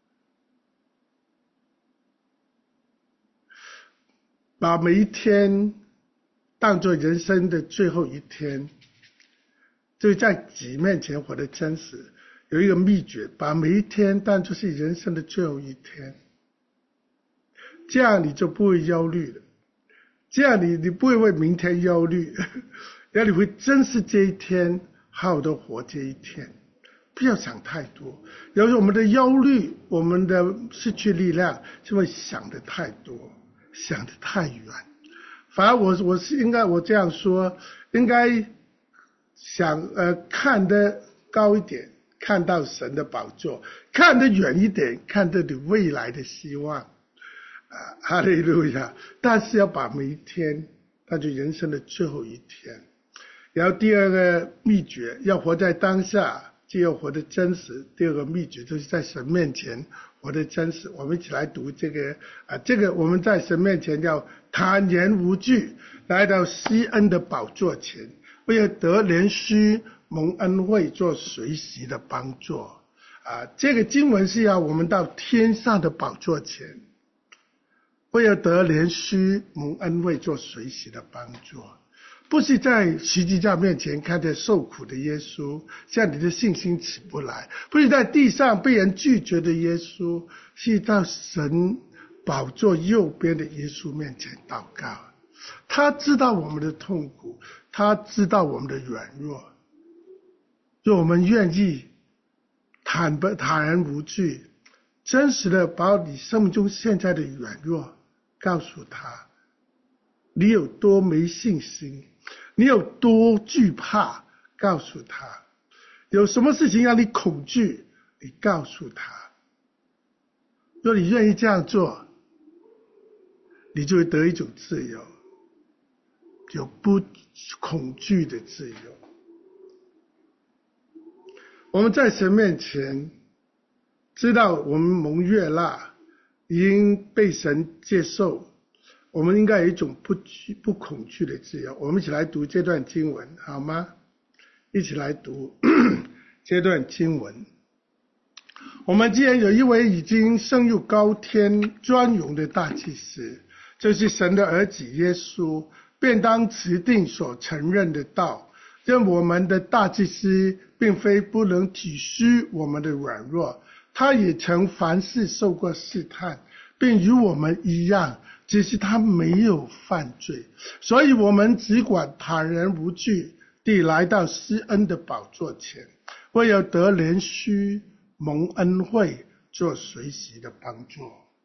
把每一天当作人生的最后一天，就在己面前活得真实。有一个秘诀，把每一天当作是人生的最后一天，这样你就不会忧虑了。 这样你你不会为明天忧虑，然后你会珍视这一天，好好的活这一天，不要想太多。有时候我们的忧虑，我们的失去力量，就会想得太多，想得太远。反而我我是应该我这样说，应该想呃看得高一点，看到神的宝座，看得远一点，看到你未来的希望。啊，哈利路亚！但是要把每一天当作人生的最后一天。然后第二个秘诀，要活在当下，就要活得真实。第二个秘诀就是在神面前活得真实。我们一起来读这个啊，这个我们在神面前要坦然无惧，来到施恩的宝座前，为了得怜恤蒙恩惠做随时的帮助啊。这个经文是要我们到天上的宝座前，为了得怜恤蒙恩惠做随时的帮助，不是在十字架面前看着受苦的耶稣，像你的信心起不来；不是在地上被人拒绝的耶稣，是到神宝座右边的耶稣面前祷告。他知道我们的痛苦，他知道我们的软弱，若我们愿意坦白坦然无惧，真实的把你生命中现在的软弱告诉他，你有多没信心，你有多惧怕，告诉他，有什么事情让你恐惧，你告诉他。若你愿意这样做，你就会得一种自由，有不恐惧的自由。我们在神面前知道我们蒙悦纳，已经被神接受，我们应该有一种不惧不恐惧的自由。我们一起来读这段经文好吗？一起来读这段经文。我们既然有一位已经升入高天专荣的大祭司，就是神的儿子耶稣，便当持定所承认的道，让我们的大祭司并非不能体恤我们的软弱，他也曾凡事受过试探，并与我们一样，只是他没有犯罪。所以我们只管坦然无惧地来到施恩的宝座前，为了得怜恤蒙恩惠做随时的帮助。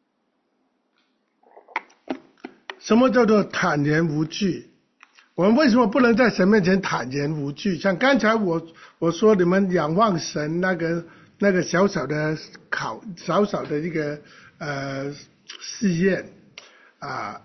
什么叫做坦然无惧？我们为什么不能在神面前坦然无惧？像刚才我我说你们仰望神那个那个小小的考小小的一个呃试验啊，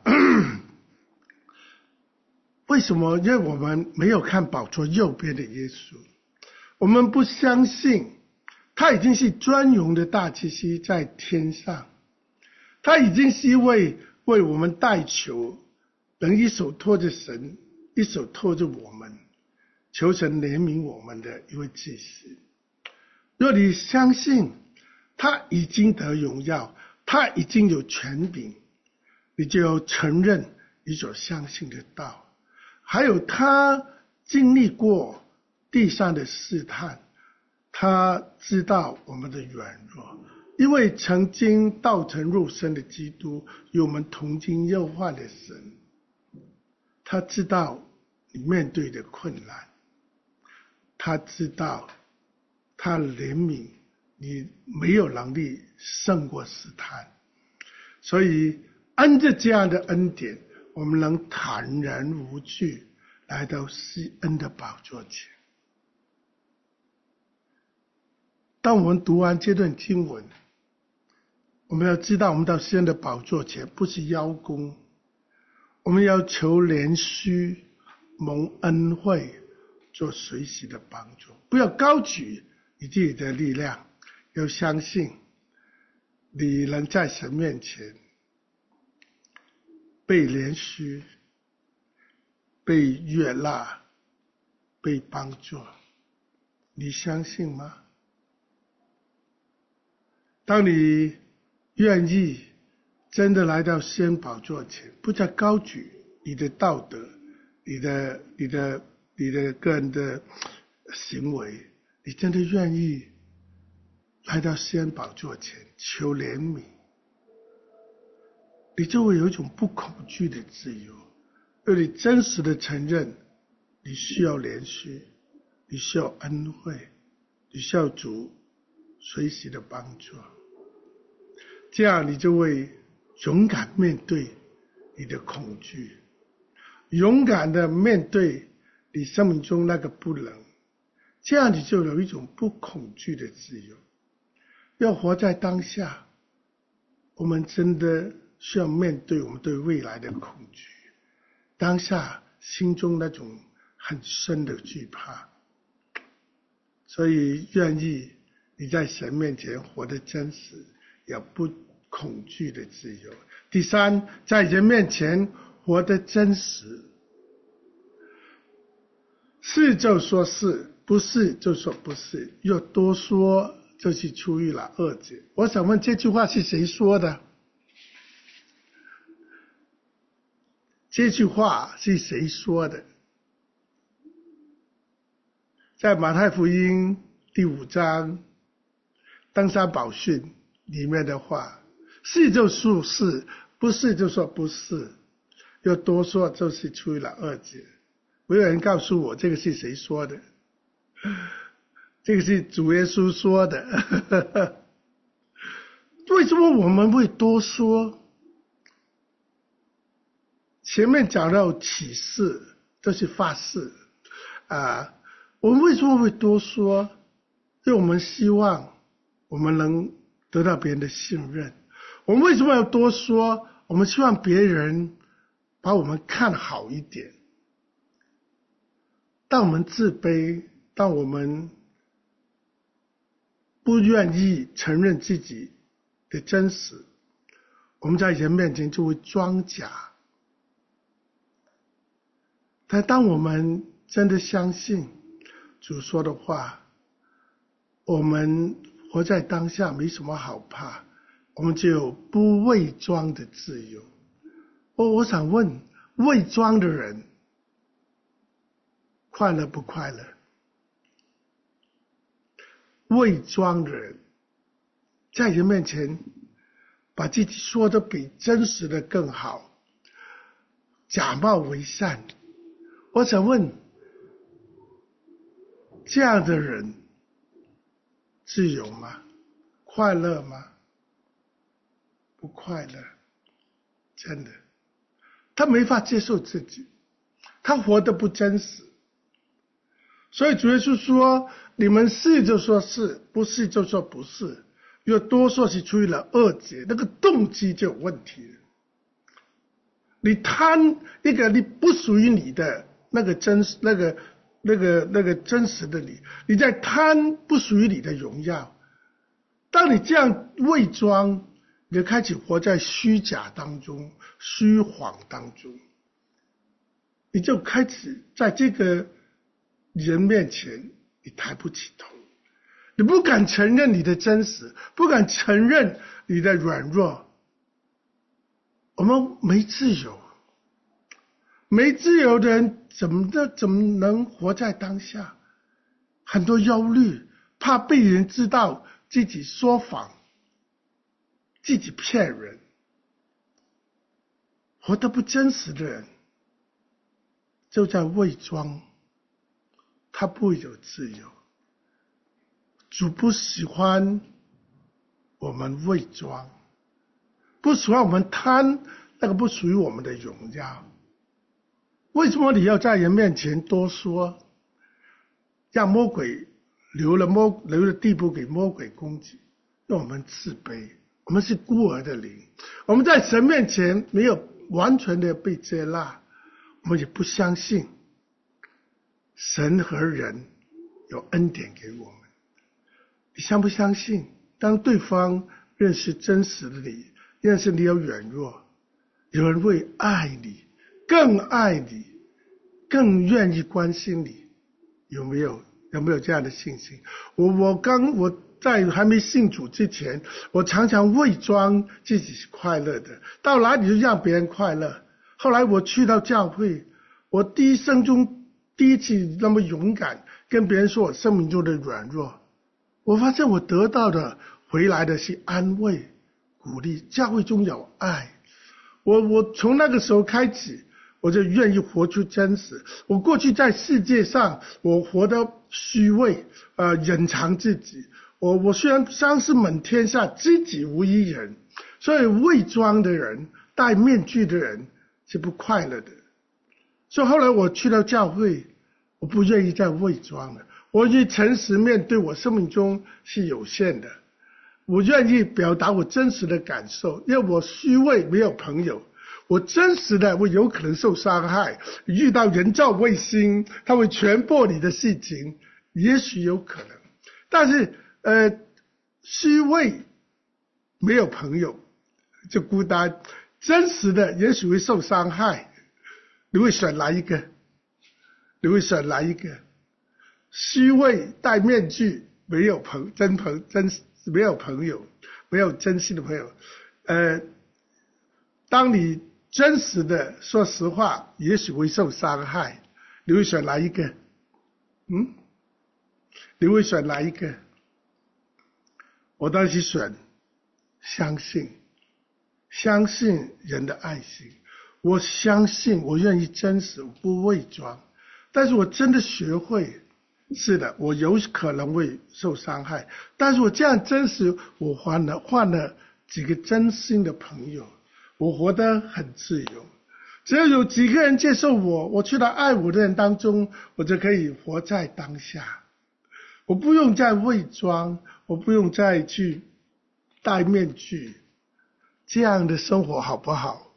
为什么？因为我们没有看宝座右边的耶稣，我们不相信他已经是专荣的大祭司在天上，他已经是一位为我们代求，能一手托着神，一手托着我们，求神怜悯我们的一位祭司。若你相信他已经得荣耀，他已经有权柄，你就要承认你所相信的道，还有他经历过地上的试探，他知道我们的软弱，因为曾经道成肉身的基督与我们同经忧患的神，他知道你面对的困难，他知道他怜悯你没有能力胜过试探，所以按着这样的恩典，我们能坦然无惧来到施恩的宝座前。当我们读完这段经文，我们要知道我们到施恩的宝座前不是邀功，我们要求怜恤蒙恩惠做随时的帮助。不要高举你自己的力量，要相信你能在神面前被怜恤，被悦纳，被帮助。你相信吗？当你愿意真的来到施恩宝座前，不再高举你的道德，你的你的你的个人的行为，你真的愿意来到施恩宝座前求怜悯，你就会有一种不恐惧的自由。 若你真实的承认你需要怜恤，你需要恩惠，你需要主随时的帮助，这样你就会勇敢面对你的恐惧，勇敢的面对你生命中那个不能，这样你就有一种不恐惧的自由。要活在当下，我们真的需要面对我们对未来的恐惧，当下心中那种很深的惧怕，所以愿意你在神面前活得真实，有不恐惧的自由。第三，在人面前活得真实，是就说是，不是就说不是，又多说就是出于了恶者。我想问这句话是谁说的？这句话是谁说的？在马太福音第五章登山宝训里面的话，是就说是，不是就说不是，又多说就是出于了恶者。没有人告诉我这个是谁说的，这个是主耶稣说的。为什么我们会多说？前面讲到启示，这是发誓啊。我们为什么会多说？因为我们希望我们能得到别人的信任。我们为什么要多说？我们希望别人把我们看好一点。当我们自卑，当我们不愿意承认自己的真实，我们在人面前就会装假。但当我们真的相信主说的话，我们活在当下没什么好怕，我们就有不伪装的自由。我我想问，伪装的人快乐不快乐？伪装的人在人面前把自己说的比真实的更好，假冒为善。我想问，这样的人自由吗？快乐吗？不快乐，真的，他没法接受自己，他活得不真实。所以主耶稣说，你们是就说是，不是就说不是，又多说是出于了恶者，那个动机就有问题了。你贪一个你不属于你的那个真实，那个那个那个真实的你，你在贪不属于你的荣耀。当你这样伪装，你就开始活在虚假当中，虚谎当中，你就开始在这个人面前你抬不起头，你不敢承认你的真实，不敢承认你的软弱。我们没自由，没自由的人怎么的怎么能活在当下？很多忧虑，怕被人知道自己说谎，自己骗人，活得不真实的人就在伪装，他不会有自由。主不喜欢我们伪装，不喜欢我们贪那个不属于我们的荣耀。为什么你要在人面前多说，让魔鬼留了魔留了地步给魔鬼攻击？让我们自卑，我们是孤儿的灵，我们在神面前没有完全的被接纳，我们也不相信神和人有恩典给我们。你相不相信，当对方认识真实的你，认识你有软弱，有人会爱你，更爱你，更愿意关心你？有没有有没有这样的信心？我我刚我在还没信主之前，我常常伪装自己是快乐的，到哪里就让别人快乐。后来我去到教会，我第一生中第一次那么勇敢跟别人说我生命中的软弱，我发现我得到的回来的是安慰、鼓励，教会中有爱。我我从那个时候开始， 我就愿意活出真实。我过去在世界上，我活得虚伪，呃，隐藏自己。我我虽然相信满天下知己无一人，所以伪装的人、戴面具的人是不快乐的。所以后来我去到教会，我不愿意再伪装了，我愿意诚实面对我生命中是有限的。我愿意表达我真实的感受，因为我虚伪没有朋友。我真实的，我有可能受伤害，遇到人造卫星，他会传播你的事情，也许有可能。但是，呃，虚伪没有朋友就孤单，真实的也许会受伤害。你会选哪一个？你会选哪一个？虚伪戴面具，没有朋真朋真没有朋友，没有真心的朋友。呃，当你真实的说实话，也许会受伤害。你会选哪一个？嗯？你会选哪一个？我当时选相信，相信人的爱心。我相信，我愿意真实，我不伪装。但是我真的学会，是的，我有可能会受伤害。但是我这样真实，我换了换了几个真心的朋友。我活得很自由，只要有几个人接受我，我去到爱我的人当中，我就可以活在当下。我不用再伪装，我不用再去戴面具，这样的生活好不好？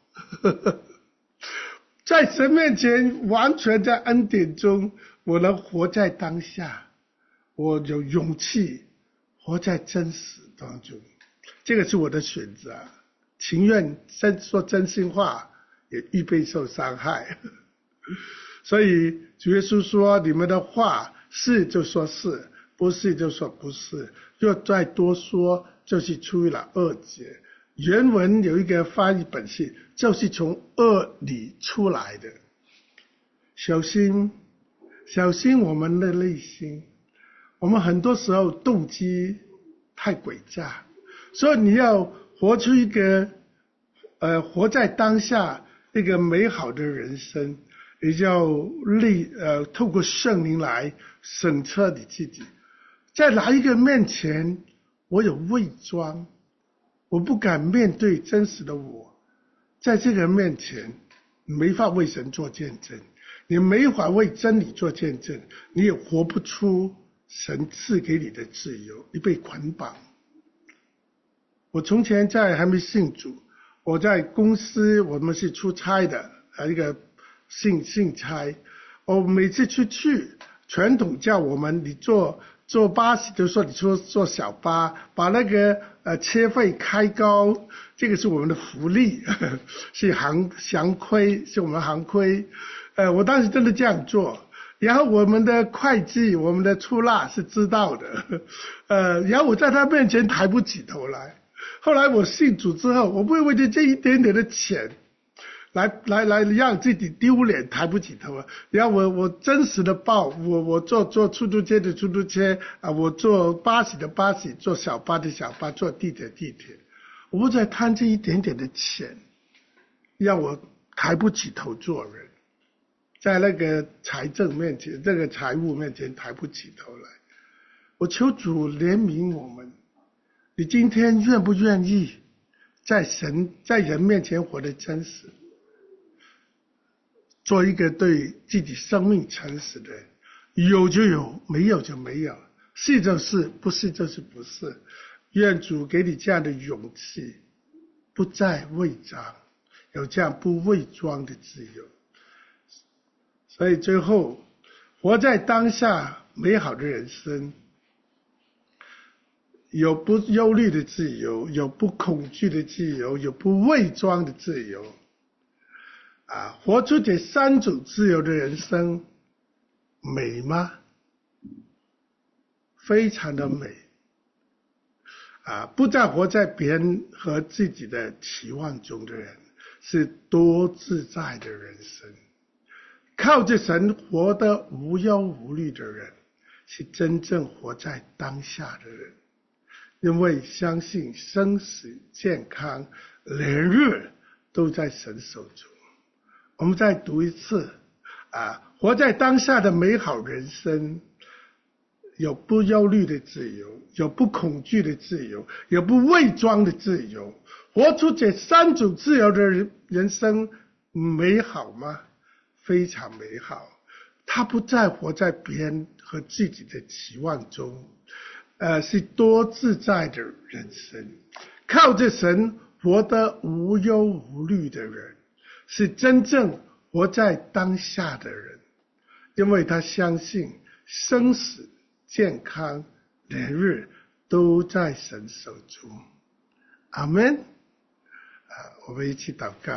在神面前，完全在恩典中，我能活在当下，我有勇气活在真实当中，这个是我的选择。情愿真说真心话，也预备受伤害。所以主耶稣说：“你们的话是就说是，不是就说不是。若再多说，就是出于了恶结。”原文有一个翻译本是，就是从恶里出来的。小心，小心我们的内心。我们很多时候动机太诡诈，所以你要活出一个呃活在当下一个美好的人生，也叫力呃透过圣灵来审测你自己。在哪一个面前我有伪装，我不敢面对真实的我，在这个面前没法为神做见证，你没法为真理做见证，你也活不出神赐给你的自由，你被捆绑。我从前在还没信主，我在公司我们是出差的，呃一个信信差，我每次出去，传统叫我们你坐坐巴士就说你坐坐小巴，把那个呃车费开高，这个是我们的福利，呵呵是行行规，是我们行规。呃，我当时真的这样做。然后我们的会计，我们的出纳是知道的，呃，然后我在他面前抬不起头来。后来我信主之后，我不会为了这一点点的钱来来来让自己丢脸抬不起头啊！然后我我真实的报，我我坐坐出租车的出租车啊，我坐巴士的巴士，坐小巴的小巴，坐地铁地铁，我不再贪这一点点的钱，让我抬不起头做人，在那个财政面前，这个财务面前抬不起头来。我求主怜悯我们。你今天愿不愿意在神在人面前活得真实，做一个对自己生命诚实的人？有就有，没有就没有，是就是，不是就是不是。愿主给你这样的勇气，不再伪装，有这样不伪装的自由。所以最后，活在当下美好的人生，有不忧虑的自由，有不恐惧的自由，有不伪装的自由。啊，活出这三种自由的人生，美吗？非常的美。啊，不再活在别人和自己的期望中的人，是多自在的人生。靠着神活得无忧无虑的人，是真正活在当下的人。因为相信生死健康连日都在神手中， 我们再读一次啊，活在当下的美好人生，有不忧虑的自由，有不恐惧的自由，有不伪装的自由。活出这三种自由的人生美好吗？非常美好。他不再活在别人和自己的期望中，呃，是多自在的人生。靠着神活得无忧无虑的人，是真正活在当下的人，因为他相信生死健康连日都在神手中。阿们。啊，我们一起祷告。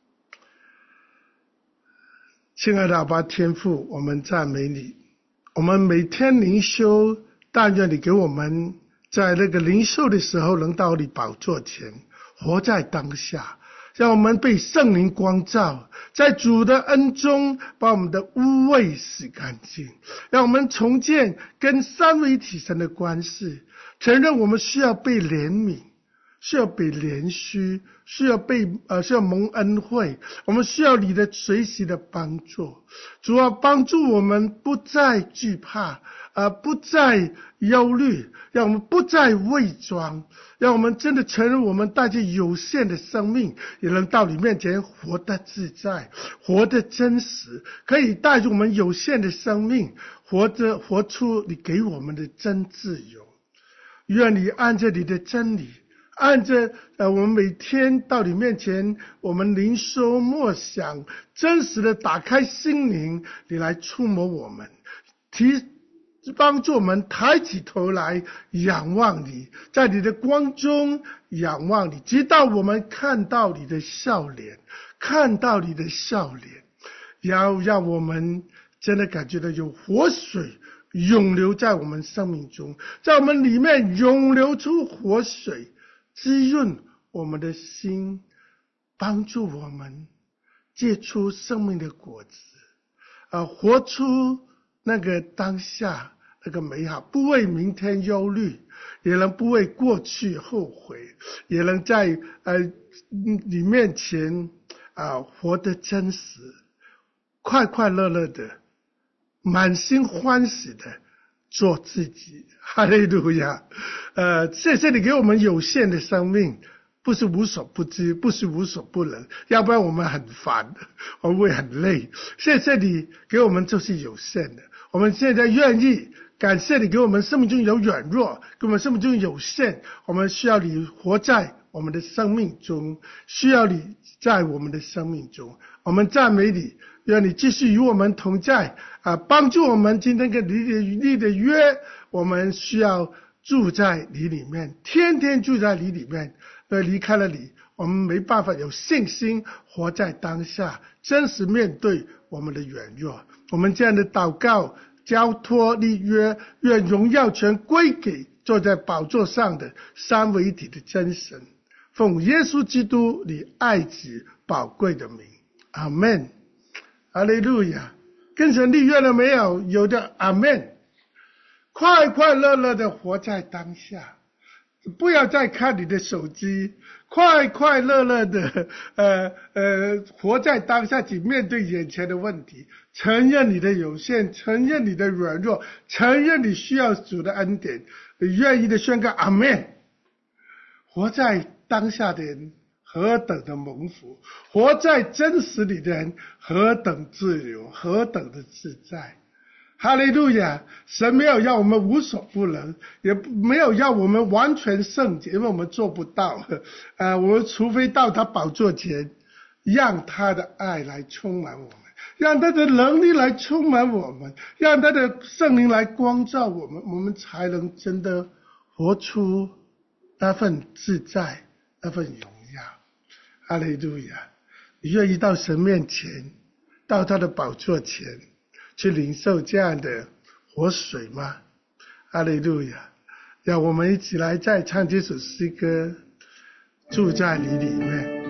亲爱的阿爸天父，我们赞美你。我们每天灵修，但愿你给我们在那个灵修的时候能到你宝座前，活在当下，让我们被圣灵光照，在主的恩中把我们的污秽洗干净，让我们重建跟三位一体神的关系，承认我们需要被怜悯，需要被怜恤，需要被呃需要蒙恩惠，我们需要你的随时的帮助。主啊，帮助我们不再惧怕，呃不再忧虑，让我们不再伪装，让我们真的承认我们带着有限的生命，也能到你面前活得自在，活得真实，可以带着我们有限的生命，活着活出你给我们的真自由。愿你按着你的真理，按着呃，我们每天到你面前，我们灵修默想，真实的打开心灵，你来触摸我们，提帮助我们抬起头来仰望你，在你的光中仰望你，直到我们看到你的笑脸，看到你的笑脸，要让我们真的感觉到有活水涌流在我们生命中，在我们里面涌流出活水，滋润我们的心，帮助我们结出生命的果子，啊，活出那个当下那个美好，不为明天忧虑，也能不为过去后悔，也能在呃你面前啊活得真实，快快乐乐的，满心欢喜的做自己。哈利路亚！呃，谢谢你给我们有限的生命，不是无所不知，不是无所不能，要不然我们很烦，我们会很累。谢谢你给我们就是有限的，我们现在愿意感谢你给我们生命中有软弱，给我们生命中有限，我们需要你活在我们的生命中，需要你在我们的生命中。我们赞美你，愿你继续与我们同在啊，帮助我们今天跟你的你的约，我们需要住在你里面，天天住在你里面。呃，离开了你，我们没办法有信心活在当下，真实面对我们的软弱。我们这样的祷告交托立约，愿荣耀全归给坐在宝座上的三位一体的真神，奉耶稣基督你爱子宝贵的名，阿们。哈利路亚！跟神立约了没有？有的，阿们。快快乐乐的活在当下，不要再看你的手机，快快乐乐的呃呃活在当下，只面对眼前的问题，承认你的有限，承认你的软弱，承认你需要主的恩典，愿意的宣告阿们。活在当下的人何等的蒙福，活在真实里的人何等自由，何等的自在。哈利路亚！神没有要我们无所不能，也没有要我们完全圣洁，因为我们做不到。呃，我们除非到他宝座前，让他的爱来充满我们，让他的能力来充满我们，让他的圣灵来光照我们，我们才能真的活出那份自在，那份荣耀。哈利路亚！你愿意到神面前，到他的宝座前去领受这样的活水吗？哈利路亚！让我们一起来再唱这首诗歌，住在你里面。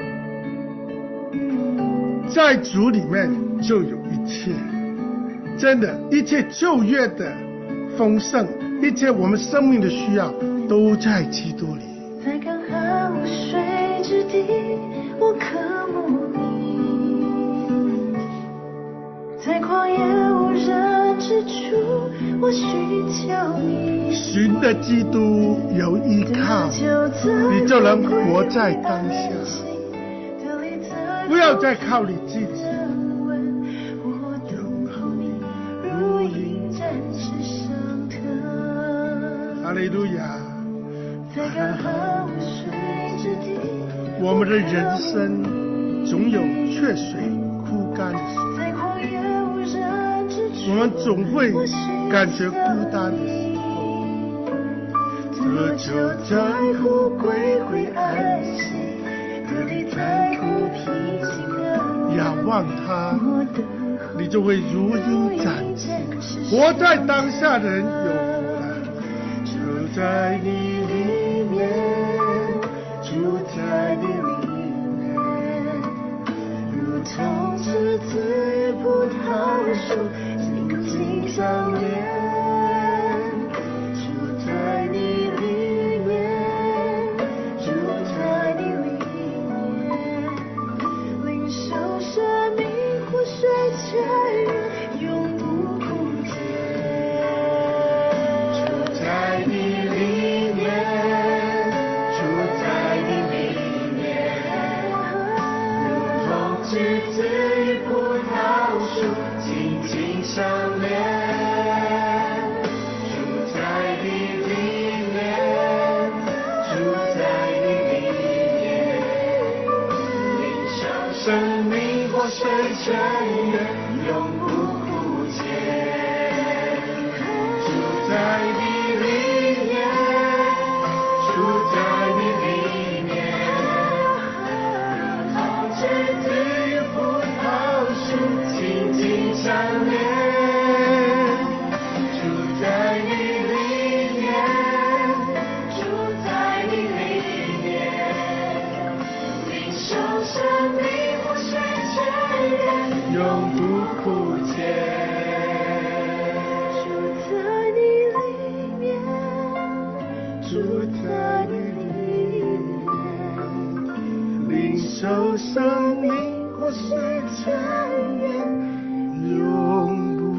在主里面就有一切，真的，一切旧约的丰盛，一切我们生命的需要都在基督里。 在干旱无水之地，我渴慕你， 在旷野无人之处，我寻求你， 寻的基督有依靠，你就能活在当下，不要再靠你自己。哈利路亚！我们的人生总有缺水枯干的时候，我们总会感觉孤单的时候， 何求在乎归回安息，何必在乎平静的仰望他，你就会如鹰展翅。活在当下的人有福了。 住在你里面，住在你里面，如同栀子与葡萄树紧紧相连。住在你里面，住在你里面，领受生命活水泉源，永不枯竭。住在你里面，住在你里面，如同栀子与葡萄树紧紧相连。住在你里面，住在你里面，领受生命活水泉源，永不枯竭。住在你里面，住在你里面，如同栀子与葡萄树紧紧相连。住在你里面，住在你里面，领受生命活水泉源，永不枯竭。住在你里面，住在你里面，领受生命活水泉源，永不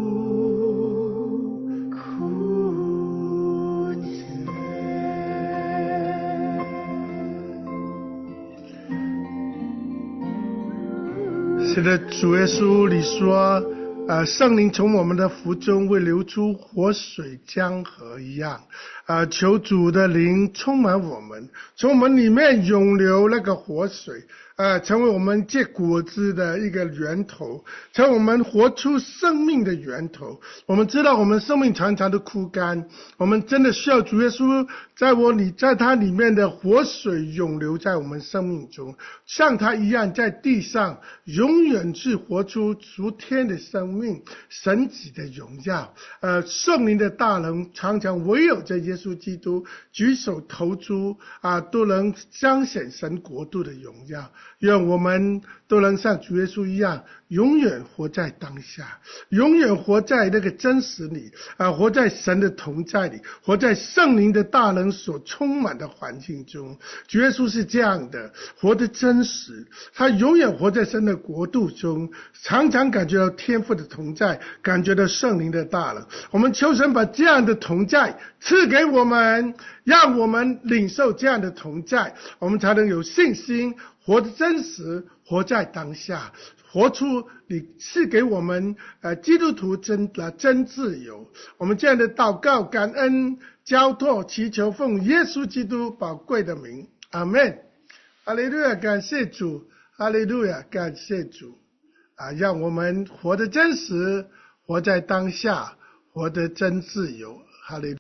枯竭。 是的，主耶稣，你说，呃，圣灵从我们的腹中会流出活水江河一样，呃，求主的灵充满我们，从我们里面涌流那个活水，呃，成为我们结果子的一个源头，成为我们活出生命的源头。我们知道我们生命常常的枯干，我们真的需要主耶稣在我里，在他里面的活水涌流在我们生命中，像他一样在地上永远是活出属天的生命，神子的荣耀。呃，圣灵的大能常常唯有在耶稣基督举手投足啊，都能彰显神国度的荣耀。愿我们都能像主耶稣一样，永远活在当下，永远活在那个真实里啊，活在神的同在里，活在圣灵的大能所充满的环境中。主耶稣是这样的，活得真实，他永远活在神的国度中，常常感觉到天父的同在，感觉到圣灵的大能。我们求神把这样的同在赐给我们，让我们领受这样的同在，我们才能有信心，活得真实，活在当下，活出你赐给我们呃基督徒真的真自由。我们这样的祷告、感恩、交托、祈求，奉耶稣基督宝贵的名，阿们。哈利路亚，感谢主，哈利路亚，感谢主啊！让我们活得真实，活在当下，活得真自由，哈利路亚。